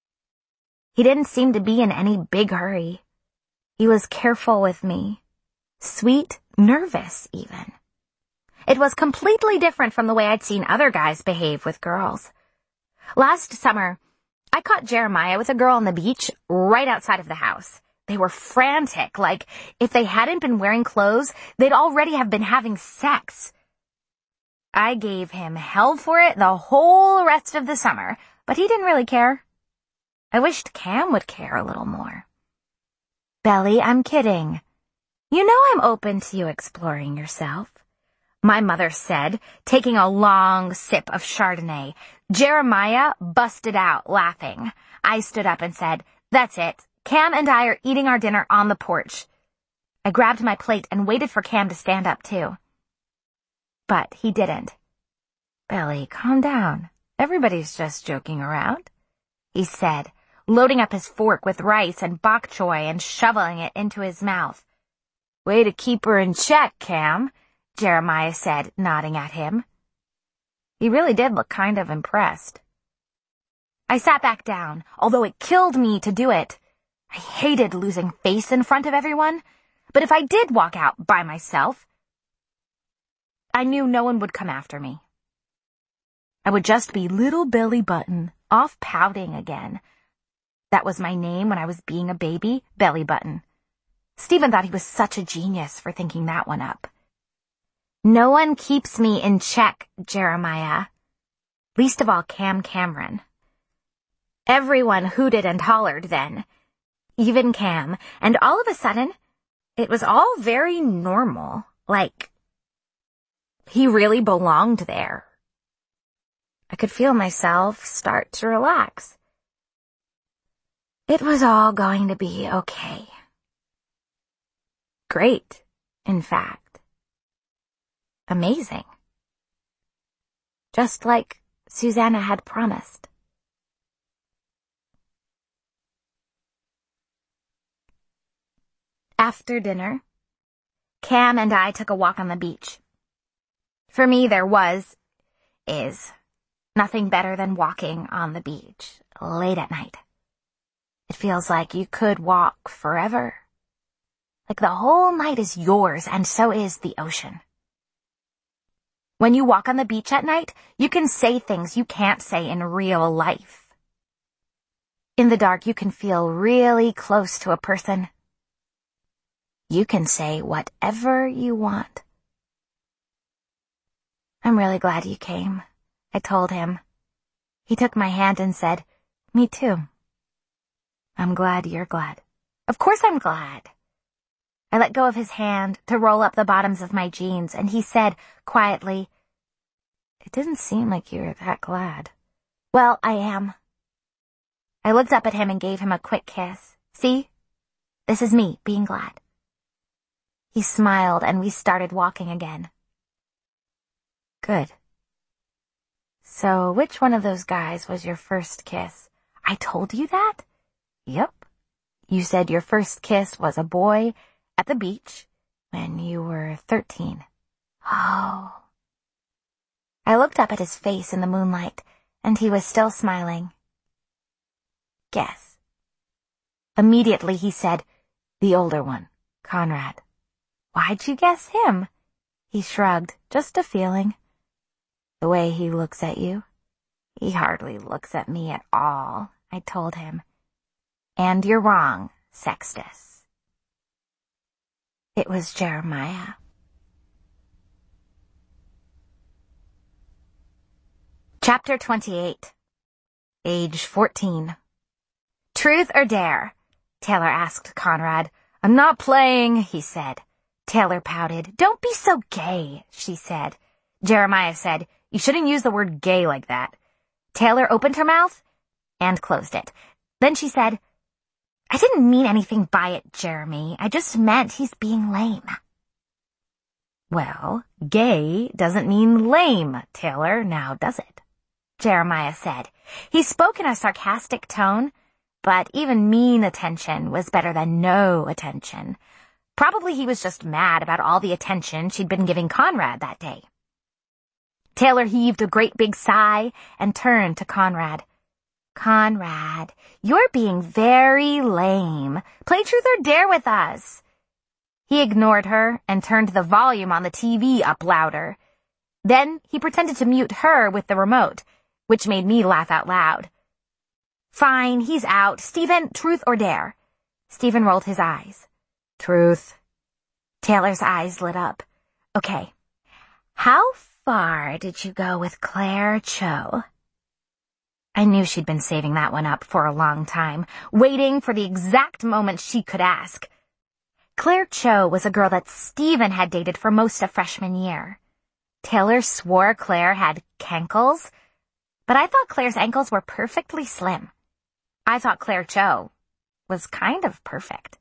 A: He didn't seem to be in any big hurry. He was careful with me. Sweet, nervous, even. It was completely different from the way I'd seen other guys behave with girls. Last summer, I caught Jeremiah with a girl on the beach right outside of the house. They were frantic, like if they hadn't been wearing clothes, they'd already have been having sex. I gave him hell for it the whole rest of the summer, but he didn't really care. I wished Cam would care a little more. Belly, I'm kidding. You know I'm open to you exploring yourself, my mother said, taking a long sip of Chardonnay. Jeremiah busted out laughing. I stood up and said, That's it. Cam and I are eating our dinner on the porch. I grabbed my plate and waited for Cam to stand up too. But he didn't. Belly, calm down. Everybody's just joking around, he said, loading up his fork with rice and bok choy and shoveling it into his mouth. Way to keep her in check, Cam, Jeremiah said, nodding at him. He really did look kind of impressed. I sat back down, although it killed me to do it. I hated losing face in front of everyone, but if I did walk out by myself, I knew no one would come after me. I would just be Little Belly Button, off pouting again. That was my name when I was being a baby, Belly Button. Stephen thought he was such a genius for thinking that one up. No one keeps me in check, Jeremiah. Least of all Cam Cameron. Everyone hooted and hollered then. Even Cam, and all of a sudden, it was all very normal, like he really belonged there. I could feel myself start to relax. It was all going to be okay. Great, in fact. Amazing. Just like Susanna had promised. After dinner, Cam and I took a walk on the beach. For me, there is nothing better than walking on the beach late at night. It feels like you could walk forever. Like the whole night is yours, and so is the ocean. When you walk on the beach at night, you can say things you can't say in real life. In the dark, you can feel really close to a person. You can say whatever you want. I'm really glad you came, I told him. He took my hand and said, Me too. I'm glad you're glad. Of course I'm glad. I let go of his hand to roll up the bottoms of my jeans, and he said quietly, It didn't seem like you were that glad. Well, I am. I looked up at him and gave him a quick kiss. See? This is me being glad. He smiled, and we started walking again. Good. So, which one of those guys was your first kiss? I told you that? Yep. You said your first kiss was a boy at the beach when you were 13. Oh. I looked up at his face in the moonlight, and he was still smiling. Guess. Immediately he said, The older one, Conrad. Why'd you guess him? He shrugged. Just a feeling. The way he looks at you. He hardly looks at me at all, I told him. And you're wrong, Sextus. It was Jeremiah. Chapter 28. Age 14. Truth or dare? Taylor asked Conrad. I'm not playing, he said. Taylor pouted. Don't be so gay, she said. Jeremiah said, you shouldn't use the word gay like that. Taylor opened her mouth and closed it. Then she said, I didn't mean anything by it, Jeremy. I just meant he's being lame. Well, gay doesn't mean lame, Taylor, now does it? Jeremiah said. He spoke in a sarcastic tone, but even mean attention was better than no attention. Probably he was just mad about all the attention she'd been giving Conrad that day. Taylor heaved a great big sigh and turned to Conrad. Conrad, you're being very lame. Play truth or dare with us. He ignored her and turned the volume on the TV up louder. Then he pretended to mute her with the remote, which made me laugh out loud. Fine, he's out. Stephen, truth or dare? Stephen rolled his eyes. Truth. Taylor's eyes lit up. Okay. How far did you go with Claire Cho? I knew she'd been saving that one up for a long time, waiting for the exact moment she could ask. Claire Cho was a girl that Stephen had dated for most of freshman year. Taylor swore Claire had cankles, but I thought Claire's ankles were perfectly slim. I thought Claire Cho was kind of perfect.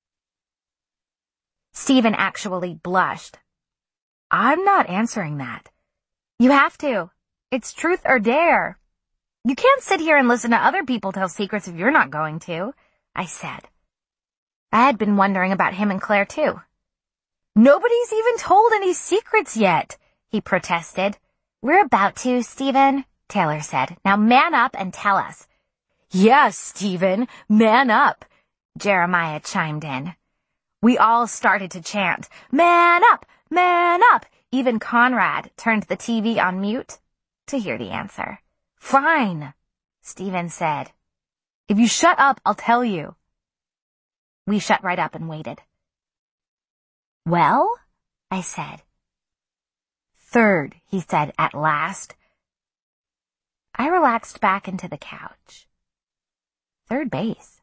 A: Stephen actually blushed. I'm not answering that. You have to. It's truth or dare. You can't sit here and listen to other people tell secrets if you're not going to, I said. I had been wondering about him and Claire, too. Nobody's even told any secrets yet, he protested. We're about to, Stephen, Taylor said. Now man up and tell us. Yes, Stephen, man up, Jeremiah chimed in. We all started to chant, man up, man up. Even Conrad turned the TV on mute to hear the answer. Fine, Stephen said. If you shut up, I'll tell you. We shut right up and waited. Well, I said. Third, he said at last. I relaxed back into the couch. Third base.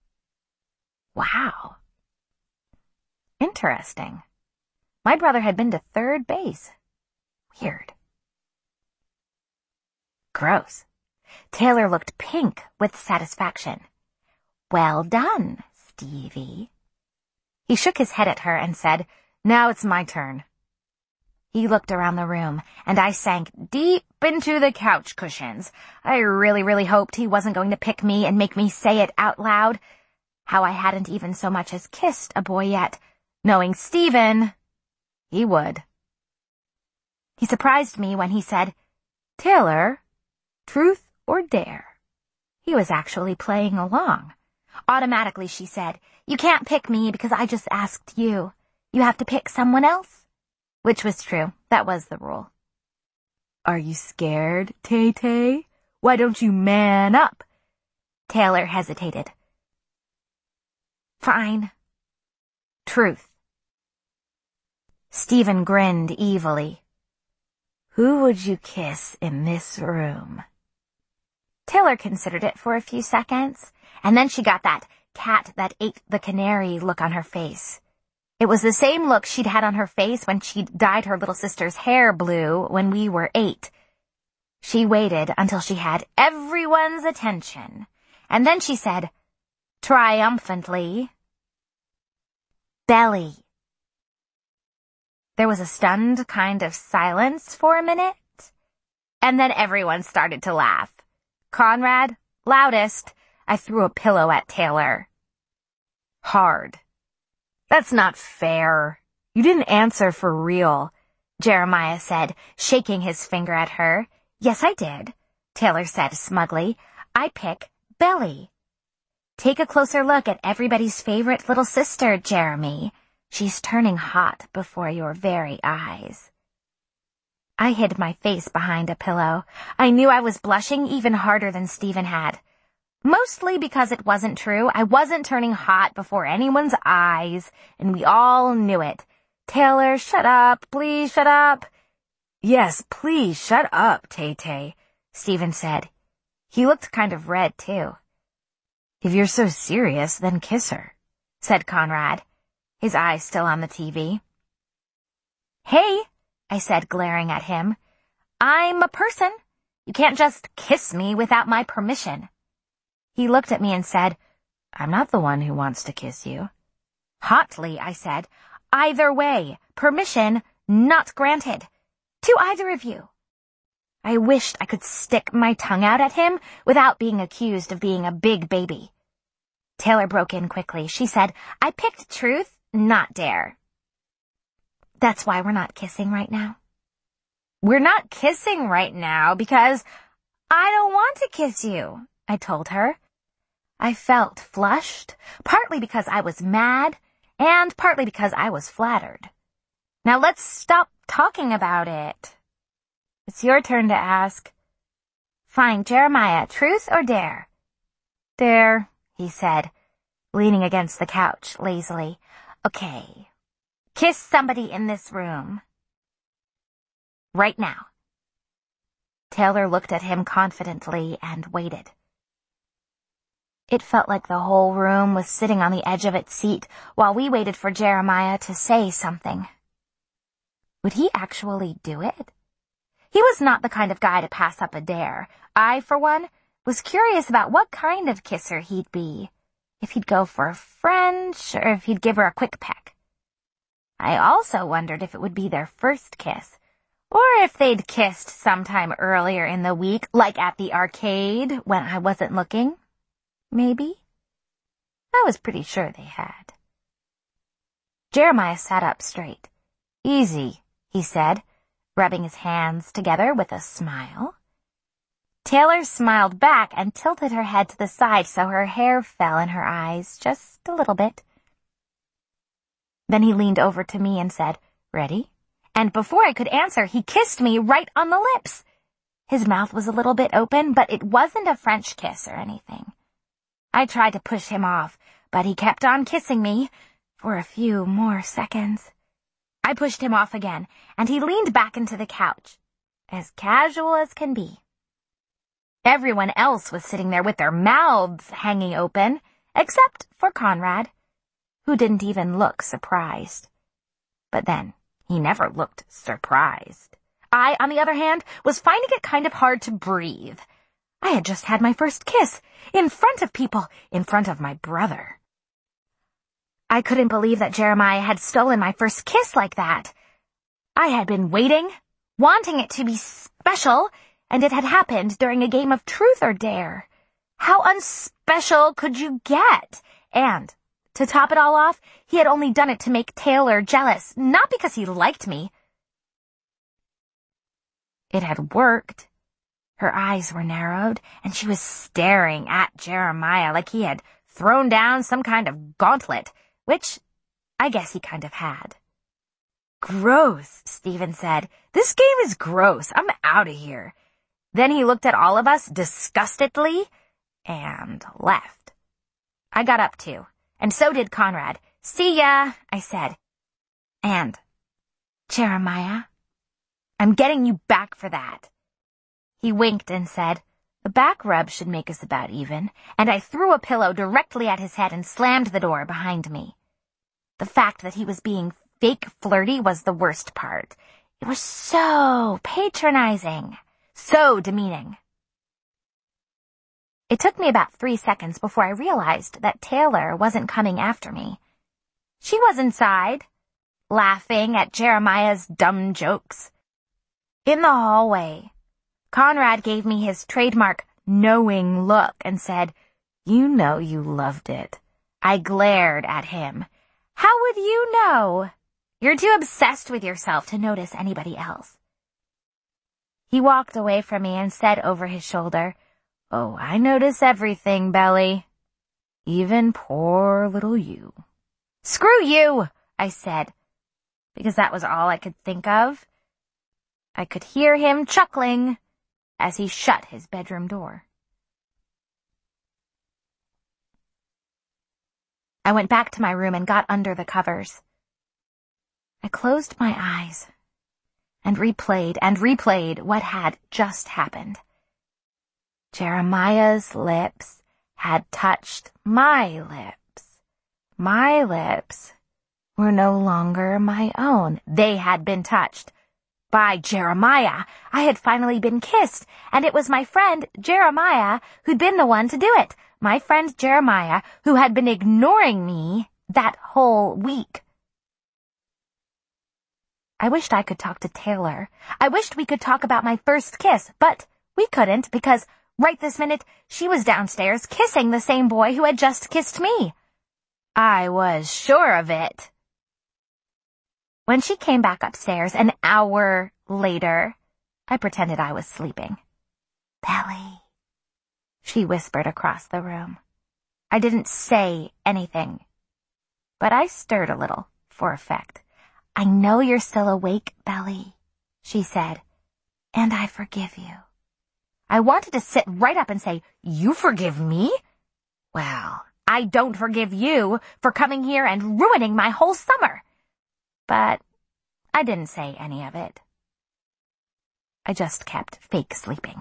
A: Wow. Interesting. My brother had been to third base. Weird. Gross. Taylor looked pink with satisfaction. Well done, Stevie. He shook his head at her and said, Now it's my turn. He looked around the room, and I sank deep into the couch cushions. I really hoped he wasn't going to pick me and make me say it out loud. How I hadn't even so much as kissed a boy yet. Knowing Stephen, he would. He surprised me when he said, Taylor, truth or dare? He was actually playing along. Automatically, she said, You can't pick me because I just asked you. You have to pick someone else. Which was true. That was the rule. Are you scared, Tay-Tay? Why don't you man up? Taylor hesitated. Fine. Truth. Stephen grinned evilly. Who would you kiss in this room? Taylor considered it for a few seconds, and then she got that cat that ate the canary look on her face. It was the same look she'd had on her face when she'd dyed her little sister's hair blue when we were 8. She waited until she had everyone's attention, and then she said, triumphantly, Belly. There was a stunned kind of silence for a minute, and then everyone started to laugh. Conrad, loudest. I threw a pillow at Taylor. Hard. That's not fair. You didn't answer for real, Jeremiah said, shaking his finger at her. Yes, I did, Taylor said smugly. I pick Belly. Take a closer look at everybody's favorite little sister, Jeremy. She's turning hot before your very eyes. I hid my face behind a pillow. I knew I was blushing even harder than Stephen had. Mostly because it wasn't true. I wasn't turning hot before anyone's eyes, and we all knew it. Taylor, shut up. Please shut up. Yes, please shut up, Tay-Tay, Stephen said. He looked kind of red, too. If you're so serious, then kiss her, said Conrad, his eyes still on the TV. Hey, I said, glaring at him. I'm a person. You can't just kiss me without my permission. He looked at me and said, I'm not the one who wants to kiss you. Hotly, I said, either way, permission not granted. To either of you. I wished I could stick my tongue out at him without being accused of being a big baby. Taylor broke in quickly. She said, I picked truth, not dare. That's why we're not kissing right now. We're not kissing right now because I don't want to kiss you, I told her. I felt flushed, partly because I was mad and partly because I was flattered. Now let's stop talking about it. It's your turn to ask. Fine, Jeremiah, truth or dare? Dare, he said, leaning against the couch lazily. Okay. Kiss somebody in this room. Right now. Taylor looked at him confidently and waited. It felt like the whole room was sitting on the edge of its seat while we waited for Jeremiah to say something. Would he actually do it? He was not the kind of guy to pass up a dare. I, for one, was curious about what kind of kisser he'd be. If he'd go for a French, or if he'd give her a quick peck. I also wondered if it would be their first kiss, or if they'd kissed sometime earlier in the week, like at the arcade when I wasn't looking. Maybe. I was pretty sure they had. Jeremiah sat up straight. Easy, he said, rubbing his hands together with a smile. Taylor smiled back and tilted her head to the side so her hair fell in her eyes just a little bit. Then he leaned over to me and said, Ready? And before I could answer, he kissed me right on the lips. His mouth was a little bit open, but it wasn't a French kiss or anything. I tried to push him off, but he kept on kissing me for a few more seconds. I pushed him off again, and he leaned back into the couch, as casual as can be. Everyone else was sitting there with their mouths hanging open, except for Conrad, who didn't even look surprised. But then, he never looked surprised. I, on the other hand, was finding it kind of hard to breathe. I had just had my first kiss, in front of people, in front of my brother. I couldn't believe that Jeremiah had stolen my first kiss like that. I had been waiting, wanting it to be special, and it had happened during a game of truth or dare. How unspecial could you get? And, to top it all off, he had only done it to make Taylor jealous, not because he liked me. It had worked. Her eyes were narrowed, and she was staring at Jeremiah like he had thrown down some kind of gauntlet, which I guess he kind of had. Gross, Stephen said. This game is gross. I'm out of here. Then he looked at all of us disgustedly and left. I got up too, and so did Conrad. See ya, I said. And, Jeremiah, I'm getting you back for that. He winked and said, the back rub should make us about even, and I threw a pillow directly at his head and slammed the door behind me. The fact that he was being fake flirty was the worst part. It was so patronizing, so demeaning. It took me about 3 seconds before I realized that Taylor wasn't coming after me. She was inside, laughing at Jeremiah's dumb jokes. In the hallway, Conrad gave me his trademark knowing look and said, You know you loved it. I glared at him. How would you know? You're too obsessed with yourself to notice anybody else. He walked away from me and said over his shoulder, Oh, I notice everything, Belly. Even poor little you. Screw you, I said, because that was all I could think of. I could hear him chuckling as he shut his bedroom door. I went back to my room and got under the covers. I closed my eyes and replayed what had just happened. Jeremiah's lips had touched my lips. My lips were no longer my own. They had been touched by Jeremiah. I had finally been kissed, and it was my friend Jeremiah who'd been the one to do it. My friend Jeremiah, who had been ignoring me that whole week. I wished I could talk to Taylor. I wished we could talk about my first kiss, but we couldn't because right this minute she was downstairs kissing the same boy who had just kissed me. I was sure of it. When she came back upstairs an hour later, I pretended I was sleeping. Belly, she whispered across the room. I didn't say anything, but I stirred a little for effect. I know you're still awake, Belly, she said, and I forgive you. I wanted to sit right up and say, you forgive me? Well, I don't forgive you for coming here and ruining my whole summer. But I didn't say any of it. I just kept fake sleeping.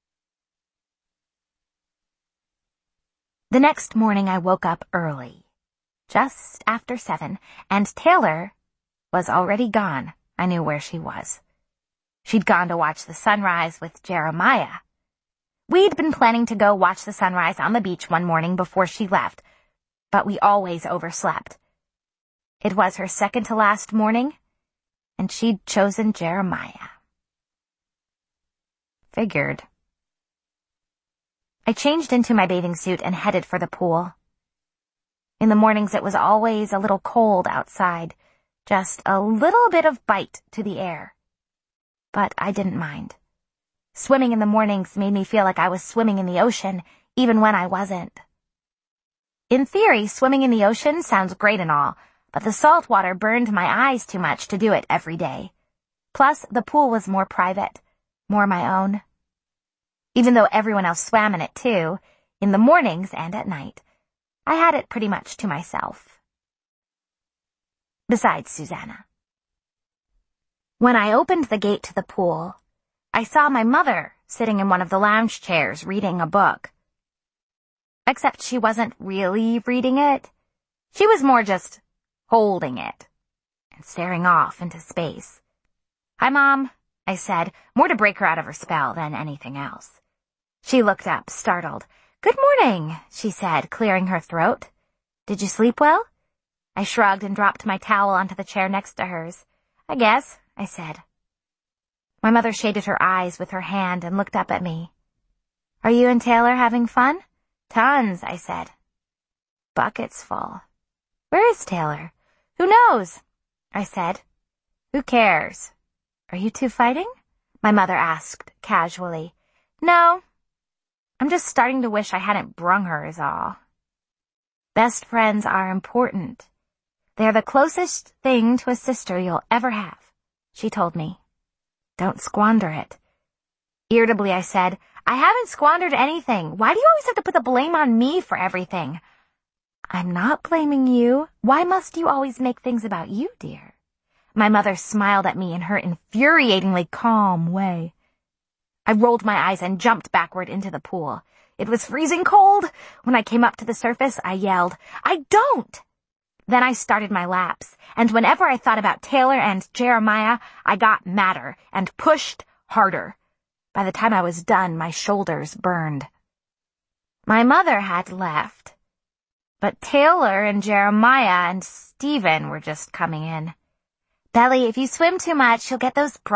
A: The next morning I woke up early, just after 7, and Taylor was already gone. I knew where she was. She'd gone to watch the sunrise with Jeremiah. We'd been planning to go watch the sunrise on the beach one morning before she left, but we always overslept. It was her second to last morning, and she'd chosen Jeremiah. Figured. I changed into my bathing suit and headed for the pool. In the mornings it was always a little cold outside, just a little bit of bite to the air. But I didn't mind. Swimming in the mornings made me feel like I was swimming in the ocean, even when I wasn't. In theory, swimming in the ocean sounds great and all, but the salt water burned my eyes too much to do it every day. Plus, the pool was more private, more my own. Even though everyone else swam in it too, in the mornings and at night, I had it pretty much to myself. Besides Susanna. When I opened the gate to the pool, I saw my mother sitting in one of the lounge chairs reading a book. Except she wasn't really reading it. She was more just holding it and staring off into space. "Hi, Mom," I said, more to break her out of her spell than anything else. She looked up, startled. "Good morning," she said, clearing her throat. "Did you sleep well?" I shrugged and dropped my towel onto the chair next to hers. "I guess," I said. My mother shaded her eyes with her hand and looked up at me. "Are you and Taylor having fun?" "Tons," I said. "Buckets full." "Where is Taylor?" "Who knows?" I said. "Who cares?" "Are you two fighting?" my mother asked casually. "No. I'm just starting to wish I hadn't brung her is all." Best friends are important. They're the closest thing to a sister you'll ever have, she told me. Don't squander it. Irritably, I said, "I haven't squandered anything. Why do you always have to put the blame on me for everything?" "I'm not blaming you. Why must you always make things about you, dear?" My mother smiled at me in her infuriatingly calm way. I rolled my eyes and jumped backward into the pool. It was freezing cold. When I came up to the surface, I yelled, "I don't!" Then I started my laps, and whenever I thought about Taylor and Jeremiah, I got madder and pushed harder. By the time I was done, my shoulders burned. My mother had left, but Taylor and Jeremiah and Stephen were just coming in. "Belly, if you swim too much, you'll get those